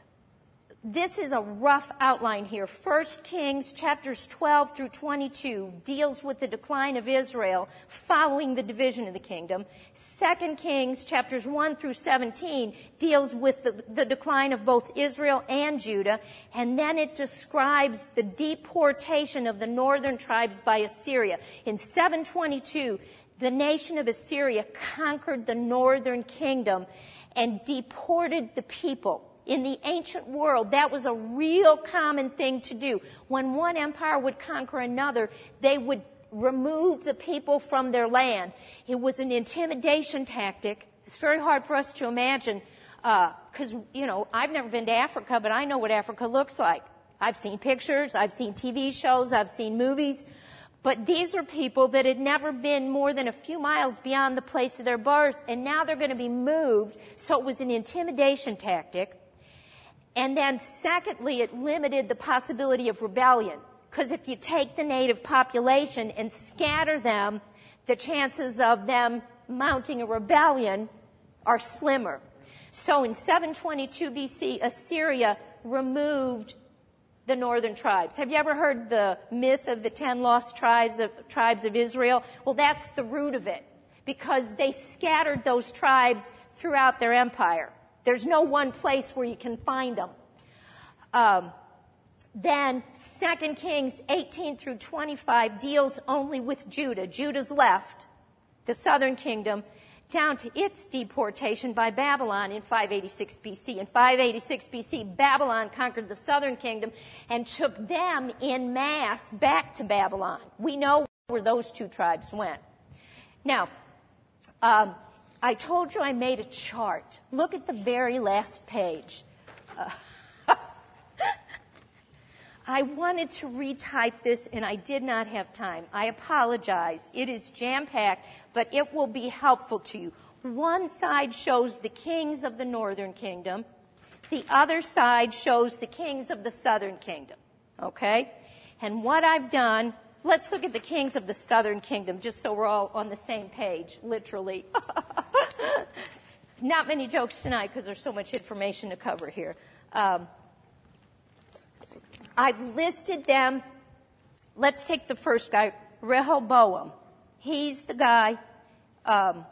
This is a rough outline here. First Kings chapters twelve through twenty-two deals with the decline of Israel following the division of the kingdom. Second Kings chapters one through seventeen deals with the, the decline of both Israel and Judah. And then it describes the deportation of the northern tribes by Assyria. In seven twenty-two, the nation of Assyria conquered the northern kingdom and deported the people. In the ancient world, that was a real common thing to do. When one empire would conquer another, they would remove the people from their land. It was an intimidation tactic. It's very hard for us to imagine because, uh, you know, I've never been to Africa, but I know what Africa looks like. I've seen pictures, I've seen T V shows, I've seen movies. But these are people that had never been more than a few miles beyond the place of their birth, and now they're going to be moved. So it was an intimidation tactic. And then secondly, it limited the possibility of rebellion. Because if you take the native population and scatter them, the chances of them mounting a rebellion are slimmer. So in seven twenty-two B C, Assyria removed the northern tribes. Have you ever heard the myth of the ten lost tribes of, tribes of Israel? Well, that's the root of it, because they scattered those tribes throughout their empire. There's no one place where you can find them. Um, then Second Kings eighteen through twenty-five deals only with Judah. Judah's left, the southern kingdom, down to its deportation by Babylon in five eighty-six B C. In five eighty-six B C, Babylon conquered the southern kingdom and took them in mass back to Babylon. We know where those two tribes went. Now, um, I told you I made a chart. Look at the very last page. Uh, I wanted to retype this, and I did not have time. I apologize. It is jam-packed, but it will be helpful to you. One side shows the kings of the northern kingdom. The other side shows the kings of the southern kingdom. Okay? And what I've done, let's look at the kings of the southern kingdom, just so we're all on the same page, literally. Not many jokes tonight, because there's so much information to cover here. Um, I've listed them. Let's take the first guy, Rehoboam. He's the guy, um,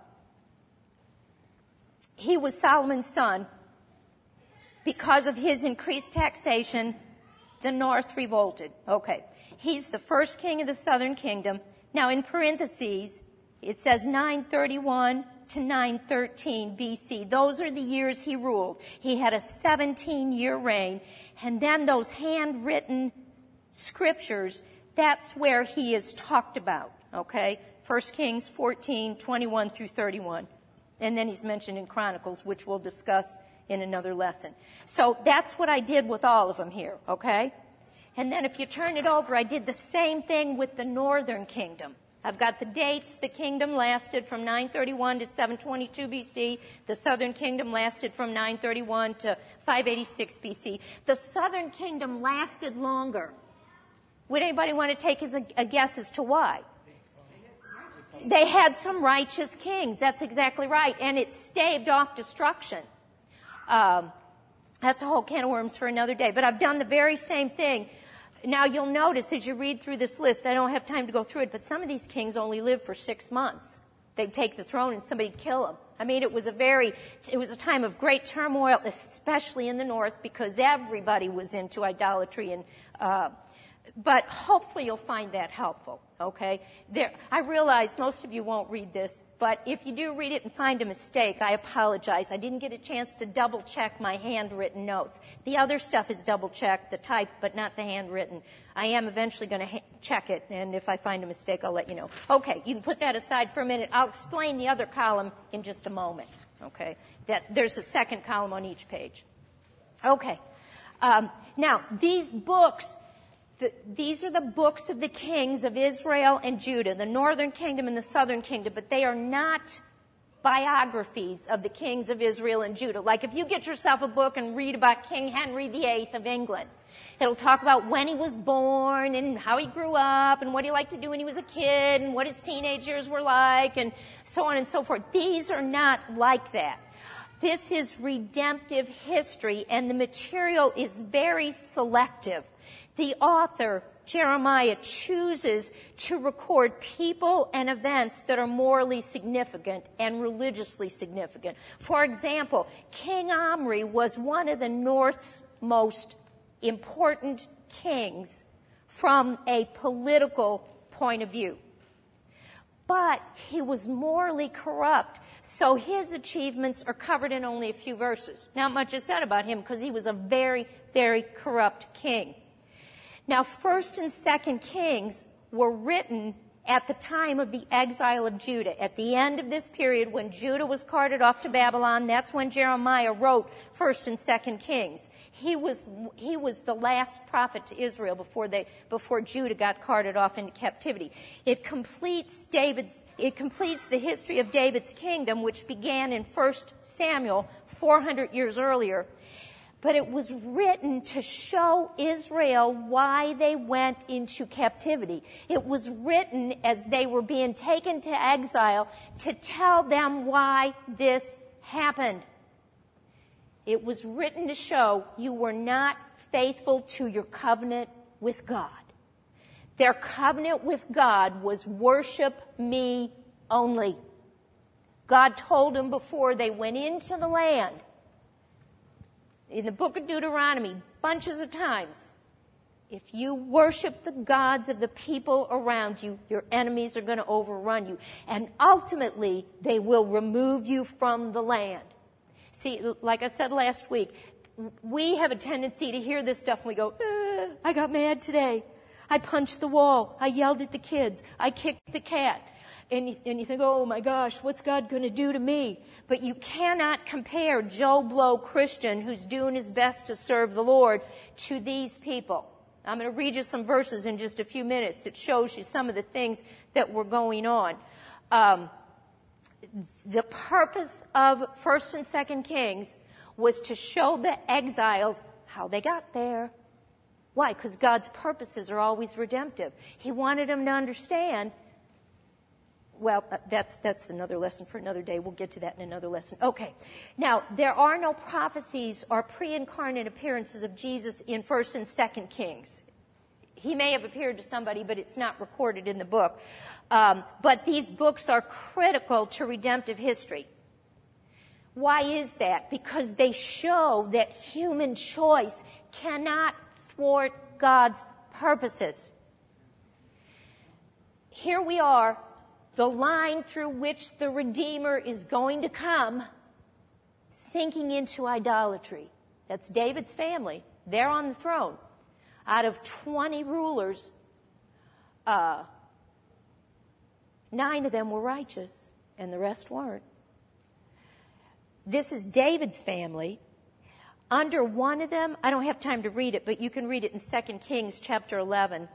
he was Solomon's son. Because of his increased taxation, the north revolted. Okay. He's the first king of the southern kingdom. Now, in parentheses, it says nine thirty-one to nine thirteen B C. Those are the years he ruled. He had a seventeen-year reign. And then those handwritten scriptures, that's where he is talked about, okay? First Kings fourteen, twenty-one through thirty-one. And then he's mentioned in Chronicles, which we'll discuss in another lesson. So that's what I did with all of them here, okay? And then if you turn it over, I did the same thing with the northern kingdom. I've got the dates. The kingdom lasted from nine thirty-one to seven twenty-two B C. The southern kingdom lasted from nine thirty-one to five eighty-six B C. The southern kingdom lasted longer. Would anybody want to take a, a guess as to why? They had some righteous kings. That's exactly right. And it staved off destruction. Um, that's a whole can of worms for another day. But I've done the very same thing. Now, you'll notice as you read through this list, I don't have time to go through it, but some of these kings only lived for six months. They'd take the throne and somebody'd kill them. I mean, it was a very, it was a time of great turmoil, especially in the north, because everybody was into idolatry. And, uh, but hopefully you'll find that helpful, okay? There, I realize most of you won't read this, but if you do read it and find a mistake, I apologize. I didn't get a chance to double-check my handwritten notes. The other stuff is double-checked, the type, but not the handwritten. I am eventually going to ha- check it, and if I find a mistake, I'll let you know. Okay, you can put that aside for a minute. I'll explain the other column in just a moment, okay? That there's a second column on each page. Okay. Um, now, these books... The, these are the books of the kings of Israel and Judah, the northern kingdom and the southern kingdom, but they are not biographies of the kings of Israel and Judah. Like if you get yourself a book and read about King Henry the Eighth of England, it'll talk about when he was born and how he grew up and what he liked to do when he was a kid and what his teenage years were like and so on and so forth. These are not like that. This is redemptive history, and the material is very selective. The author, Jeremiah, chooses to record people and events that are morally significant and religiously significant. For example, King Omri was one of the North's most important kings from a political point of view. But he was morally corrupt, so his achievements are covered in only a few verses. Not much is said about him because he was a very, very corrupt king. Now, First and Second Kings were written at the time of the exile of Judah. At the end of this period, when Judah was carted off to Babylon, that's when Jeremiah wrote First and Second Kings. He was he was the last prophet to Israel before they before Judah got carted off into captivity. It completes David's it completes the history of David's kingdom, which began in First Samuel four hundred years earlier. But it was written to show Israel why they went into captivity. It was written as they were being taken to exile to tell them why this happened. It was written to show you were not faithful to your covenant with God. Their covenant with God was worship me only. God told them before they went into the land, in the book of Deuteronomy, bunches of times, if you worship the gods of the people around you, your enemies are going to overrun you. And ultimately, they will remove you from the land. See, like I said last week, we have a tendency to hear this stuff and we go, uh, I got mad today. I punched the wall. I yelled at the kids. I kicked the cat. And you, and you think, oh my gosh, what's God going to do to me? But you cannot compare Joe Blow Christian, who's doing his best to serve the Lord, to these people. I'm going to read you some verses in just a few minutes. It shows you some of the things that were going on. Um, the purpose of First and Second Kings was to show the exiles how they got there. Why? Because God's purposes are always redemptive. He wanted them to understand. Well, uh, that's that's another lesson for another day. We'll get to that in another lesson. Okay. Now, there are no prophecies or pre-incarnate appearances of Jesus in First and Second Kings. He may have appeared to somebody, but it's not recorded in the book. Um, but these books are critical to redemptive history. Why is that? Because they show that human choice cannot thwart God's purposes. Here we are, the line through which the Redeemer is going to come, sinking into idolatry. That's David's family. They're on the throne. Out of twenty rulers, uh, nine of them were righteous, and the rest weren't. This is David's family. Under one of them, I don't have time to read it, but you can read it in Second Kings chapter eleven.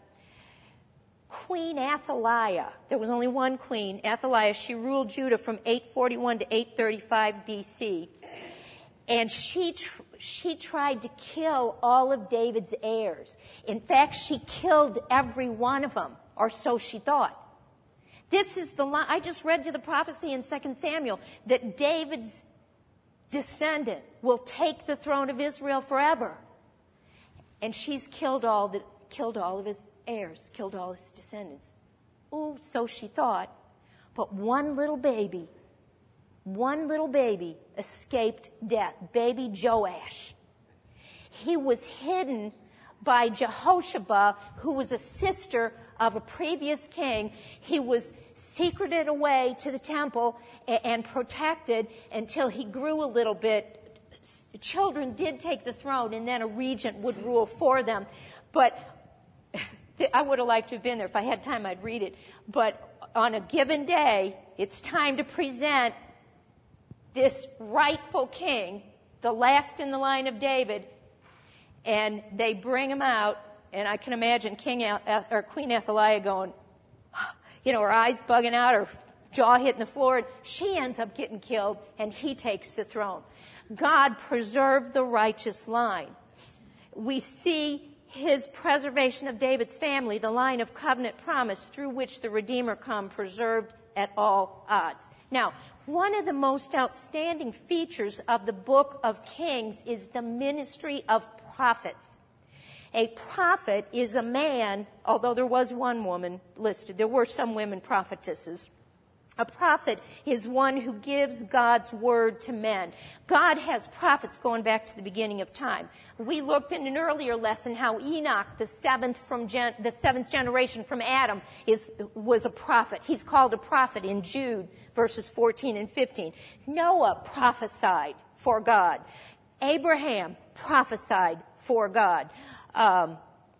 Queen Athaliah, there was only one queen, Athaliah, she ruled Judah from eight forty-one to eight thirty-five B C. And she tr- she tried to kill all of David's heirs. In fact, she killed every one of them, or so she thought. This is the line, I just read you the prophecy in Second Samuel, that David's descendant will take the throne of Israel forever. And she's killed all the, killed all of his heirs, killed all his descendants. Oh, so she thought. But one little baby, one little baby escaped death, baby Joash. He was hidden by Jehoshaphat, who was a sister of a previous king. He was secreted away to the temple and, and protected until he grew a little bit. Children did take the throne, and then a regent would rule for them. But I would have liked to have been there. If I had time, I'd read it. But on a given day, it's time to present this rightful king, the last in the line of David, and they bring him out, and I can imagine King or Queen Athaliah going, you know, her eyes bugging out, her jaw hitting the floor. She ends up getting killed, and he takes the throne. God preserved the righteous line. We see his preservation of David's family, the line of covenant promise through which the Redeemer come, preserved at all odds. Now, one of the most outstanding features of the book of Kings is the ministry of prophets. A prophet is a man, although there was one woman listed, there were some women prophetesses. A prophet is one who gives God's word to men. God has prophets going back to the beginning of time. We looked in an earlier lesson how Enoch, the seventh from gen, the seventh generation from Adam, is was a prophet. He's called a prophet in Jude verses fourteen and fifteen. Noah prophesied for God. Abraham prophesied for God. Um,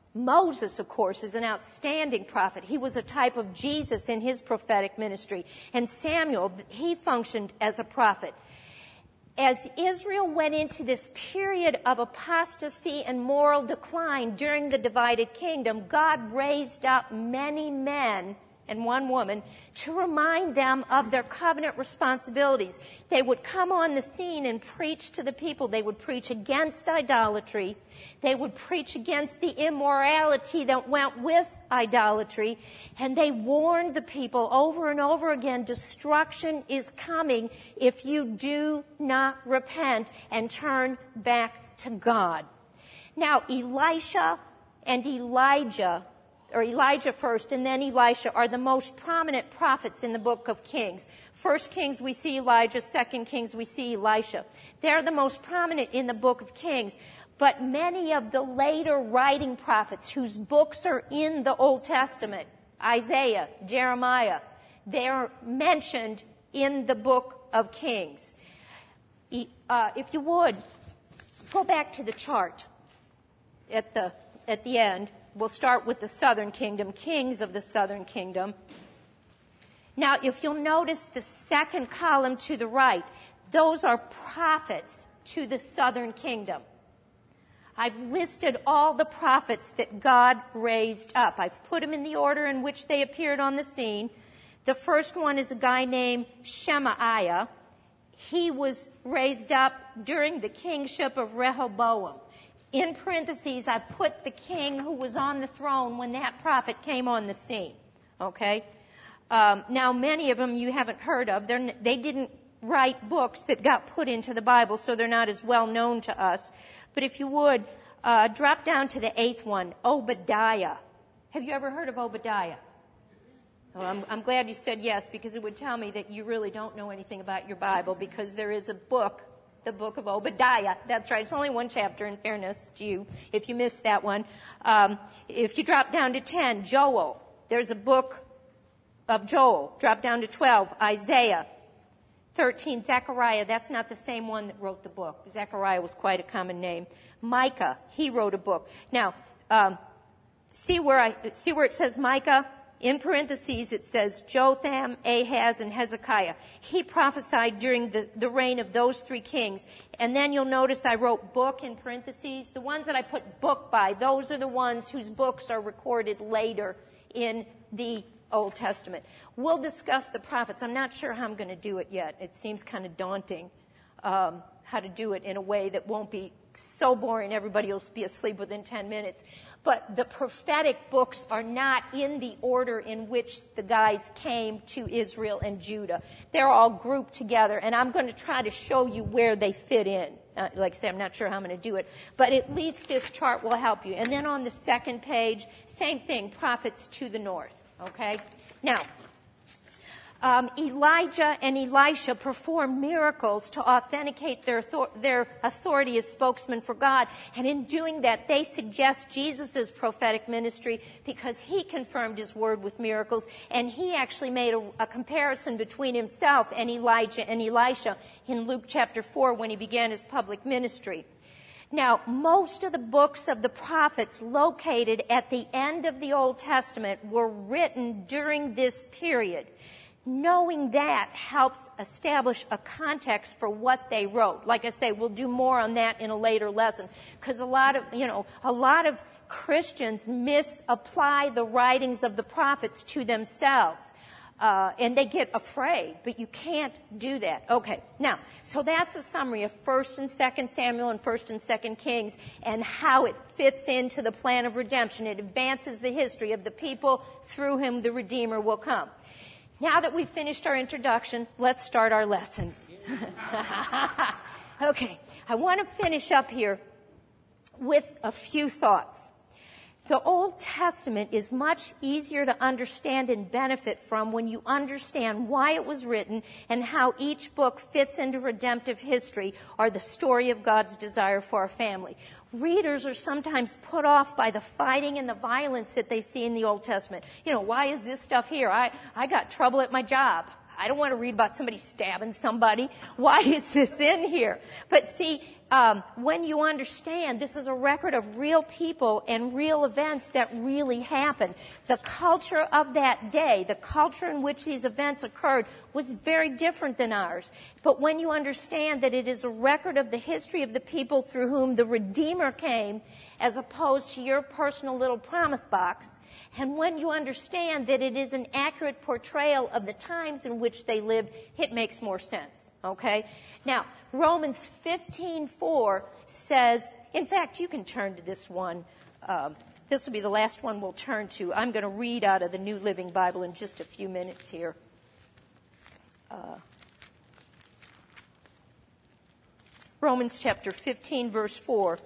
Moses, of course, is an outstanding prophet. He was a type of Jesus in his prophetic ministry. And Samuel, he functioned as a prophet. As Israel went into this period of apostasy and moral decline during the divided kingdom, God raised up many men and one woman to remind them of their covenant responsibilities. They would come on the scene and preach to the people. They would preach against idolatry. They would preach against the immorality that went with idolatry. And they warned the people over and over again, destruction is coming if you do not repent and turn back to God. Now, Elisha and Elijah, or Elijah first and then Elisha, are the most prominent prophets in the book of Kings. First Kings we see Elijah, Second Kings we see Elisha. They're the most prominent in the book of Kings. But many of the later writing prophets whose books are in the Old Testament, Isaiah, Jeremiah, they're mentioned in the book of Kings. Uh, if you would, go back to the chart at the, at the end. We'll start with the southern kingdom, kings of the southern kingdom. Now, if you'll notice the second column to the right, those are prophets to the southern kingdom. I've listed all the prophets that God raised up. I've put them in the order in which they appeared on the scene. The first one is a guy named Shemaiah. He was raised up during the kingship of Rehoboam. In parentheses, I put the king who was on the throne when that prophet came on the scene. Okay? Um, now, many of them you haven't heard of. They're, they didn't write books that got put into the Bible, so they're not as well known to us. But if you would, uh, drop down to the eighth one, Obadiah. Have you ever heard of Obadiah? Well, I'm, I'm glad you said yes, because it would tell me that you really don't know anything about your Bible, because there is a book, the book of Obadiah. That's right. It's only one chapter, in fairness to you, if you missed that one. Um, if you drop down to ten, Joel. There's a book of Joel. Drop down to twelve, Isaiah. thirteen, Zechariah. That's not the same one that wrote the book. Zechariah was quite a common name. Micah. He wrote a book. Now, um, see where I see where it says Micah? In parentheses, it says Jotham, Ahaz, and Hezekiah. He prophesied during the, the reign of those three kings. And then you'll notice I wrote book in parentheses. The ones that I put book by, those are the ones whose books are recorded later in the Old Testament. We'll discuss the prophets. I'm not sure how I'm going to do it yet. It seems kind of daunting um, how to do it in a way that won't be so boring everybody will be asleep within ten minutes. But the prophetic books are not in the order in which the guys came to Israel and Judah. They're all grouped together, and I'm going to try to show you where they fit in. Uh, like I say, I'm not sure how I'm going to do it, but at least this chart will help you. And then on the second page, same thing, prophets to the north. Okay? Now, um, Elijah and Elisha performed miracles to authenticate their, their authority as spokesmen for God. And in doing that, they suggest Jesus' prophetic ministry because he confirmed his word with miracles. And he actually made a, a comparison between himself and Elijah and Elisha in Luke chapter four when he began his public ministry. Now, most of the books of the prophets located at the end of the Old Testament were written during this period. Knowing that helps establish a context for what they wrote. Like I say, we'll do more on that in a later lesson, because a lot of, you know, a lot of Christians misapply the writings of the prophets to themselves. Uh, and they get afraid, but you can't do that. Okay, now, so that's a summary of First and Second Samuel and First and Second Kings and how it fits into the plan of redemption. It advances the history of the people through whom the Redeemer will come. Now that we've finished our introduction, let's start our lesson. Okay, I want to finish up here with a few thoughts. The Old Testament is much easier to understand and benefit from when you understand why it was written and how each book fits into redemptive history or the story of God's desire for our family. Readers are sometimes put off by the fighting and the violence that they see in the Old Testament. You know, why is this stuff here? I, I got trouble at my job. I don't want to read about somebody stabbing somebody. Why is this in here? But see, um, when you understand this is a record of real people and real events that really happened, the culture of that day, the culture in which these events occurred, was very different than ours. But when you understand that it is a record of the history of the people through whom the Redeemer came, as opposed to your personal little promise box, and when you understand that it is an accurate portrayal of the times in which they lived, it makes more sense, okay? Now, Romans fifteen four says, in fact, you can turn to this one. Um, this will be the last one we'll turn to. I'm going to read out of the New Living Bible in just a few minutes here. Uh, Romans chapter fifteen, verse four.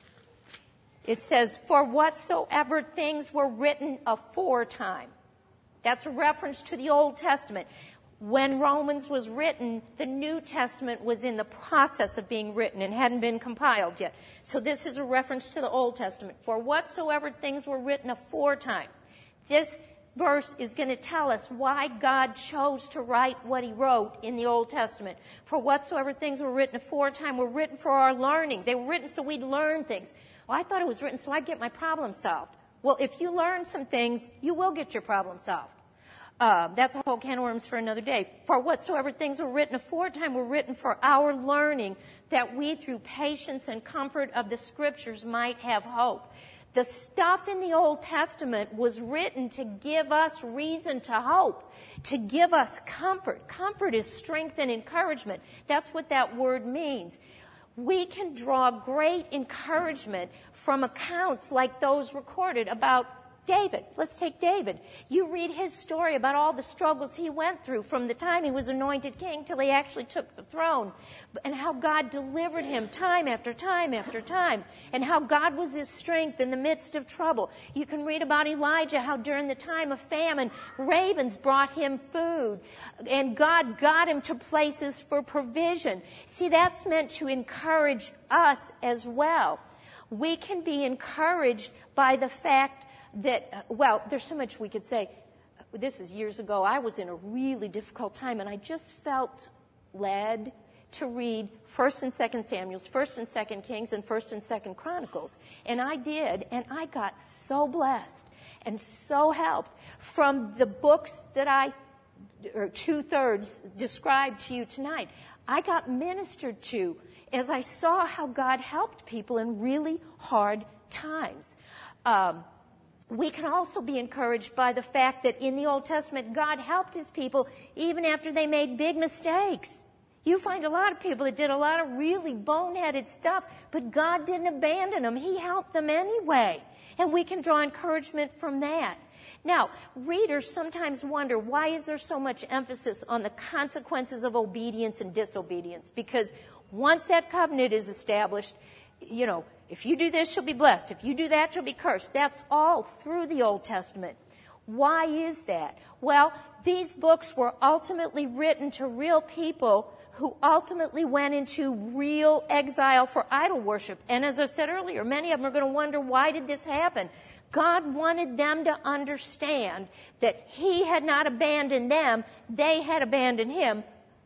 It says, for whatsoever things were written aforetime. That's a reference to the Old Testament. When Romans was written, the New Testament was in the process of being written and hadn't been compiled yet. So this is a reference to the Old Testament. For whatsoever things were written aforetime. This verse is going to tell us why God chose to write what he wrote in the Old Testament. For whatsoever things were written aforetime were written for our learning. They were written so we'd learn things. Well, I thought it was written so I'd get my problem solved. Well, if you learn some things, you will get your problem solved. Uh, that's a whole can of worms for another day. For whatsoever things were written aforetime were written for our learning, that we through patience and comfort of the Scriptures might have hope. The stuff in the Old Testament was written to give us reason to hope, to give us comfort. Comfort is strength and encouragement. That's what that word means. We can draw great encouragement from accounts like those recorded about David. Let's take David. You read his story about all the struggles he went through from the time he was anointed king till he actually took the throne, and how God delivered him time after time after time, and how God was his strength in the midst of trouble. You can read about Elijah, how during the time of famine, ravens brought him food, and God got him to places for provision. See, that's meant to encourage us as well. We can be encouraged by the fact that, well, there's so much we could say. This is years ago. I was in a really difficult time, and I just felt led to read First and Second Samuel, First and Second Kings, and First and Second Chronicles. And I did, and I got so blessed and so helped from the books that I, or two-thirds, described to you tonight. I got ministered to as I saw how God helped people in really hard times. Um, We can also be encouraged by the fact that in the Old Testament, God helped his people even after they made big mistakes. You find a lot of people that did a lot of really boneheaded stuff, but God didn't abandon them. He helped them anyway. And we can draw encouragement from that. Now, readers sometimes wonder, why is there so much emphasis on the consequences of obedience and disobedience? Because once that covenant is established, you know, if you do this, you'll be blessed. If you do that, you'll be cursed. That's all through the Old Testament. Why is that? Well, these books were ultimately written to real people who ultimately went into real exile for idol worship. And as I said earlier, many of them are going to wonder, why did this happen? God wanted them to understand that he had not abandoned them. They had abandoned him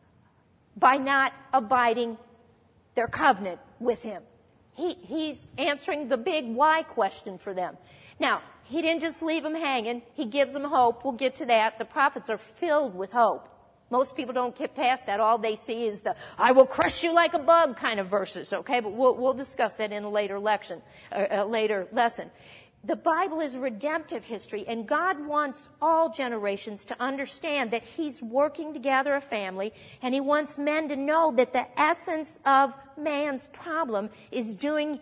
by not abiding their covenant with him. He, he's answering the big why question for them. Now, he didn't just leave them hanging. He gives them hope. We'll get to that. The prophets are filled with hope. Most people don't get past that. All they see is the, I will crush you like a bug kind of verses, okay? But we'll, we'll discuss that in a later lection, a later lesson. The Bible is redemptive history, and God wants all generations to understand that he's working to gather a family, and he wants men to know that the essence of man's problem is doing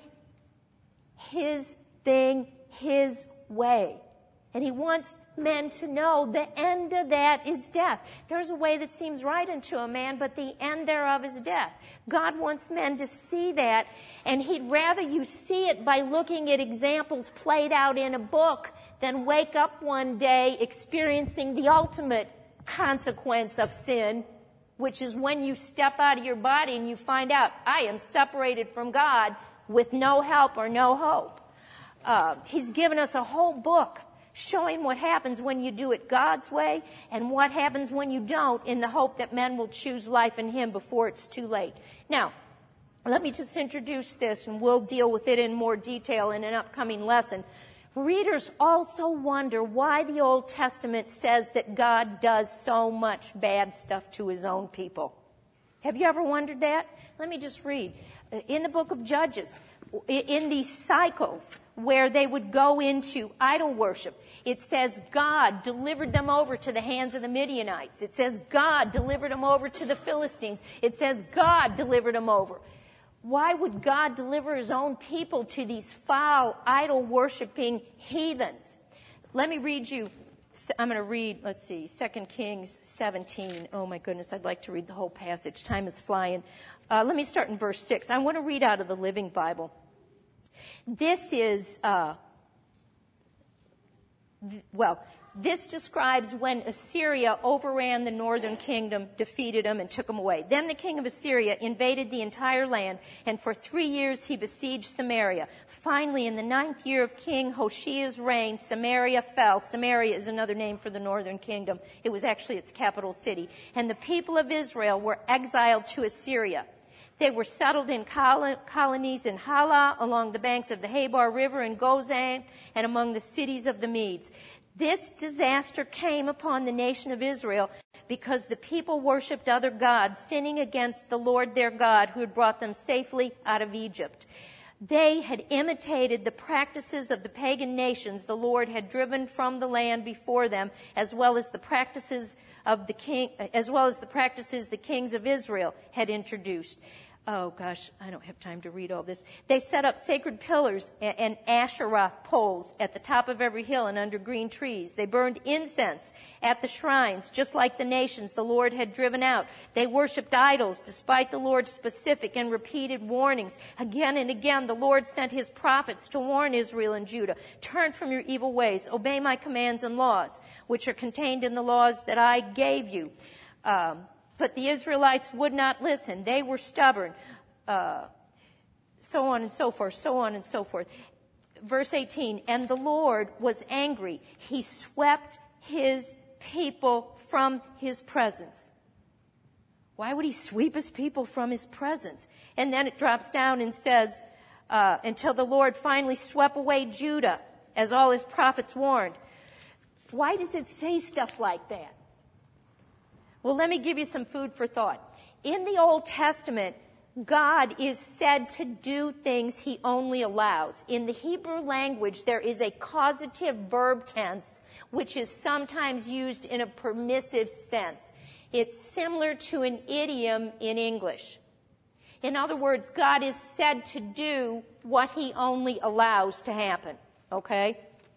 his thing his way. And he wants men to know the end of that is death. There's a way that seems right unto a man, but the end thereof is death. God wants men to see that, and he'd rather you see it by looking at examples played out in a book than wake up one day experiencing the ultimate consequence of sin, which is when you step out of your body and you find out, I am separated from God with no help or no hope. Uh, he's given us a whole book showing what happens when you do it God's way and what happens when you don't, in the hope that men will choose life in him before it's too late. Now, let me just introduce this, and we'll deal with it in more detail in an upcoming lesson. Readers also wonder why the Old Testament says that God does so much bad stuff to his own people. Have you ever wondered that? Let me just read. In the book of Judges, in these cycles where they would go into idol worship, it says God delivered them over to the hands of the Midianites. It says God delivered them over to the Philistines. It says God delivered them over. Why would God deliver his own people to these foul, idol-worshiping heathens? Let me read you, I'm going to read, let's see, Second Kings seventeen. Oh my goodness, I'd like to read the whole passage. Time is flying. Uh, let me start in verse six. I want to read out of the Living Bible. This is, uh, th- well, this describes when Assyria overran the northern kingdom, defeated them, and took them away. Then the king of Assyria invaded the entire land, and for three years he besieged Samaria. Finally, in the ninth year of King Hoshea's reign, Samaria fell. Samaria is another name for the northern kingdom. It was actually its capital city. And the people of Israel were exiled to Assyria. They were settled in colonies in Hala, along the banks of the Habar River, in Gozan, and among the cities of the Medes. This disaster came upon the nation of Israel because the people worshipped other gods, sinning against the Lord their God, who had brought them safely out of Egypt. They had imitated the practices of the pagan nations the Lord had driven from the land before them, as well as the practices of the king, as well as the practices the kings of Israel had introduced. Oh gosh, I don't have time to read all this. They set up sacred pillars and Asheroth poles at the top of every hill and under green trees. They burned incense at the shrines, just like the nations the Lord had driven out. They worshipped idols despite the Lord's specific and repeated warnings. Again and again, the Lord sent his prophets to warn Israel and Judah. Turn from your evil ways. Obey my commands and laws, which are contained in the laws that I gave you. Um, But the Israelites would not listen. They were stubborn. Uh, so on and so forth, so on and so forth. Verse eighteen, and the Lord was angry. He swept his people from his presence. Why would he sweep his people from his presence? And then it drops down and says, uh, until the Lord finally swept away Judah, as all his prophets warned. Why does it say stuff like that? Well, let me give you some food for thought. In the Old Testament, God is said to do things he only allows. In the Hebrew language, there is a causative verb tense, which is sometimes used in a permissive sense. It's similar to an idiom in English. In other words, God is said to do what he only allows to happen. Okay?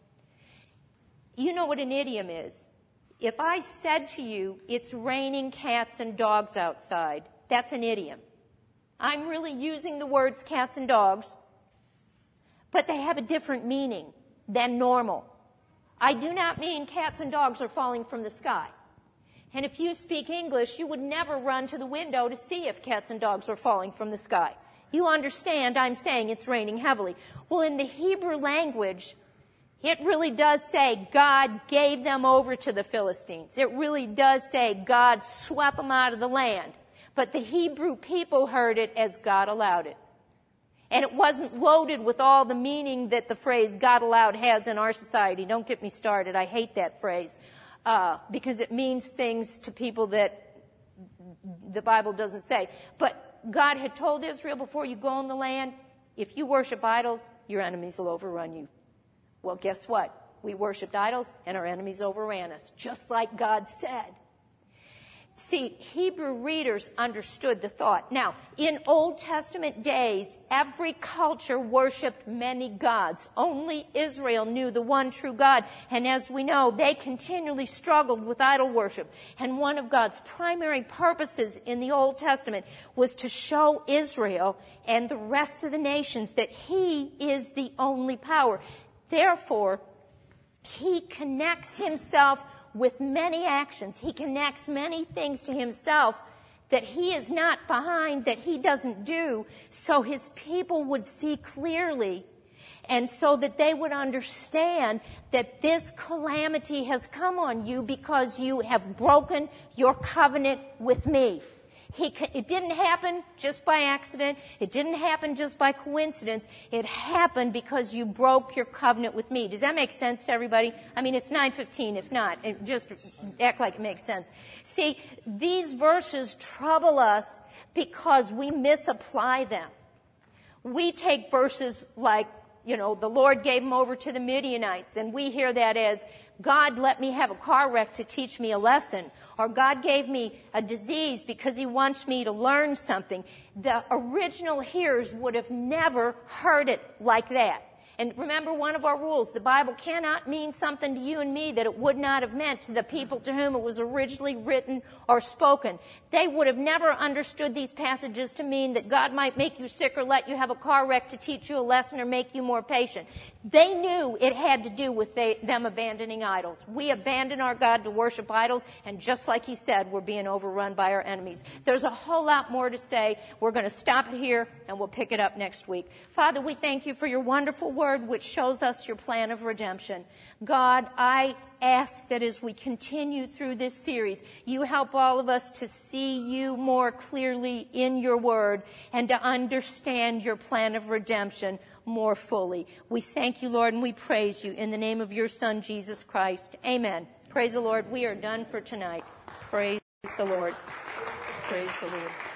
You know what an idiom is. If I said to you, it's raining cats and dogs outside, that's an idiom. I'm really using the words cats and dogs, but they have a different meaning than normal. I do not mean cats and dogs are falling from the sky. And if you speak English, you would never run to the window to see if cats and dogs are falling from the sky. You understand I'm saying it's raining heavily. Well, in the Hebrew language, it really does say God gave them over to the Philistines. It really does say God swept them out of the land. But the Hebrew people heard it as God allowed it. And it wasn't loaded with all the meaning that the phrase God allowed has in our society. Don't get me started. I hate that phrase uh, because it means things to people that the Bible doesn't say. But God had told Israel, before you go in the land, if you worship idols, your enemies will overrun you. Well, guess what? We worshiped idols and our enemies overran us, just like God said. See, Hebrew readers understood the thought. Now, in Old Testament days, every culture worshipped many gods. Only Israel knew the one true God. And as we know, they continually struggled with idol worship. And one of God's primary purposes in the Old Testament was to show Israel and the rest of the nations that he is the only power. Therefore, he connects himself with many actions. He connects many things to himself that he is not behind, that he doesn't do, so his people would see clearly And so that they would understand that this calamity has come on you because you have broken your covenant with me. He, it didn't happen just by accident. It didn't happen just by coincidence. It happened because you broke your covenant with me. Does that make sense to everybody? I mean, it's nine fifteen. If not, just act like it makes sense. See, these verses trouble us because we misapply them. We take verses like, you know, the Lord gave them over to the Midianites, and we hear that as, God let me have a car wreck to teach me a lesson. Or God gave me a disease because he wants me to learn something. The original hearers would have never heard it like that. And remember one of our rules, the Bible cannot mean something to you and me that it would not have meant to the people to whom it was originally written or spoken. They would have never understood these passages to mean that God might make you sick or let you have a car wreck to teach you a lesson or make you more patient. They knew it had to do with they, them abandoning idols. We abandon our God to worship idols, and just like he said, we're being overrun by our enemies. There's a whole lot more to say. We're going to stop it here, and we'll pick it up next week. Father, we thank you for your wonderful word, which shows us your plan of redemption. God, I ask that as we continue through this series, you help all of us to see you more clearly in your word and to understand your plan of redemption more fully. We thank you, Lord, and we praise you in the name of your Son, Jesus Christ. Amen. Praise the Lord. We are done for tonight. Praise the Lord. Praise the Lord.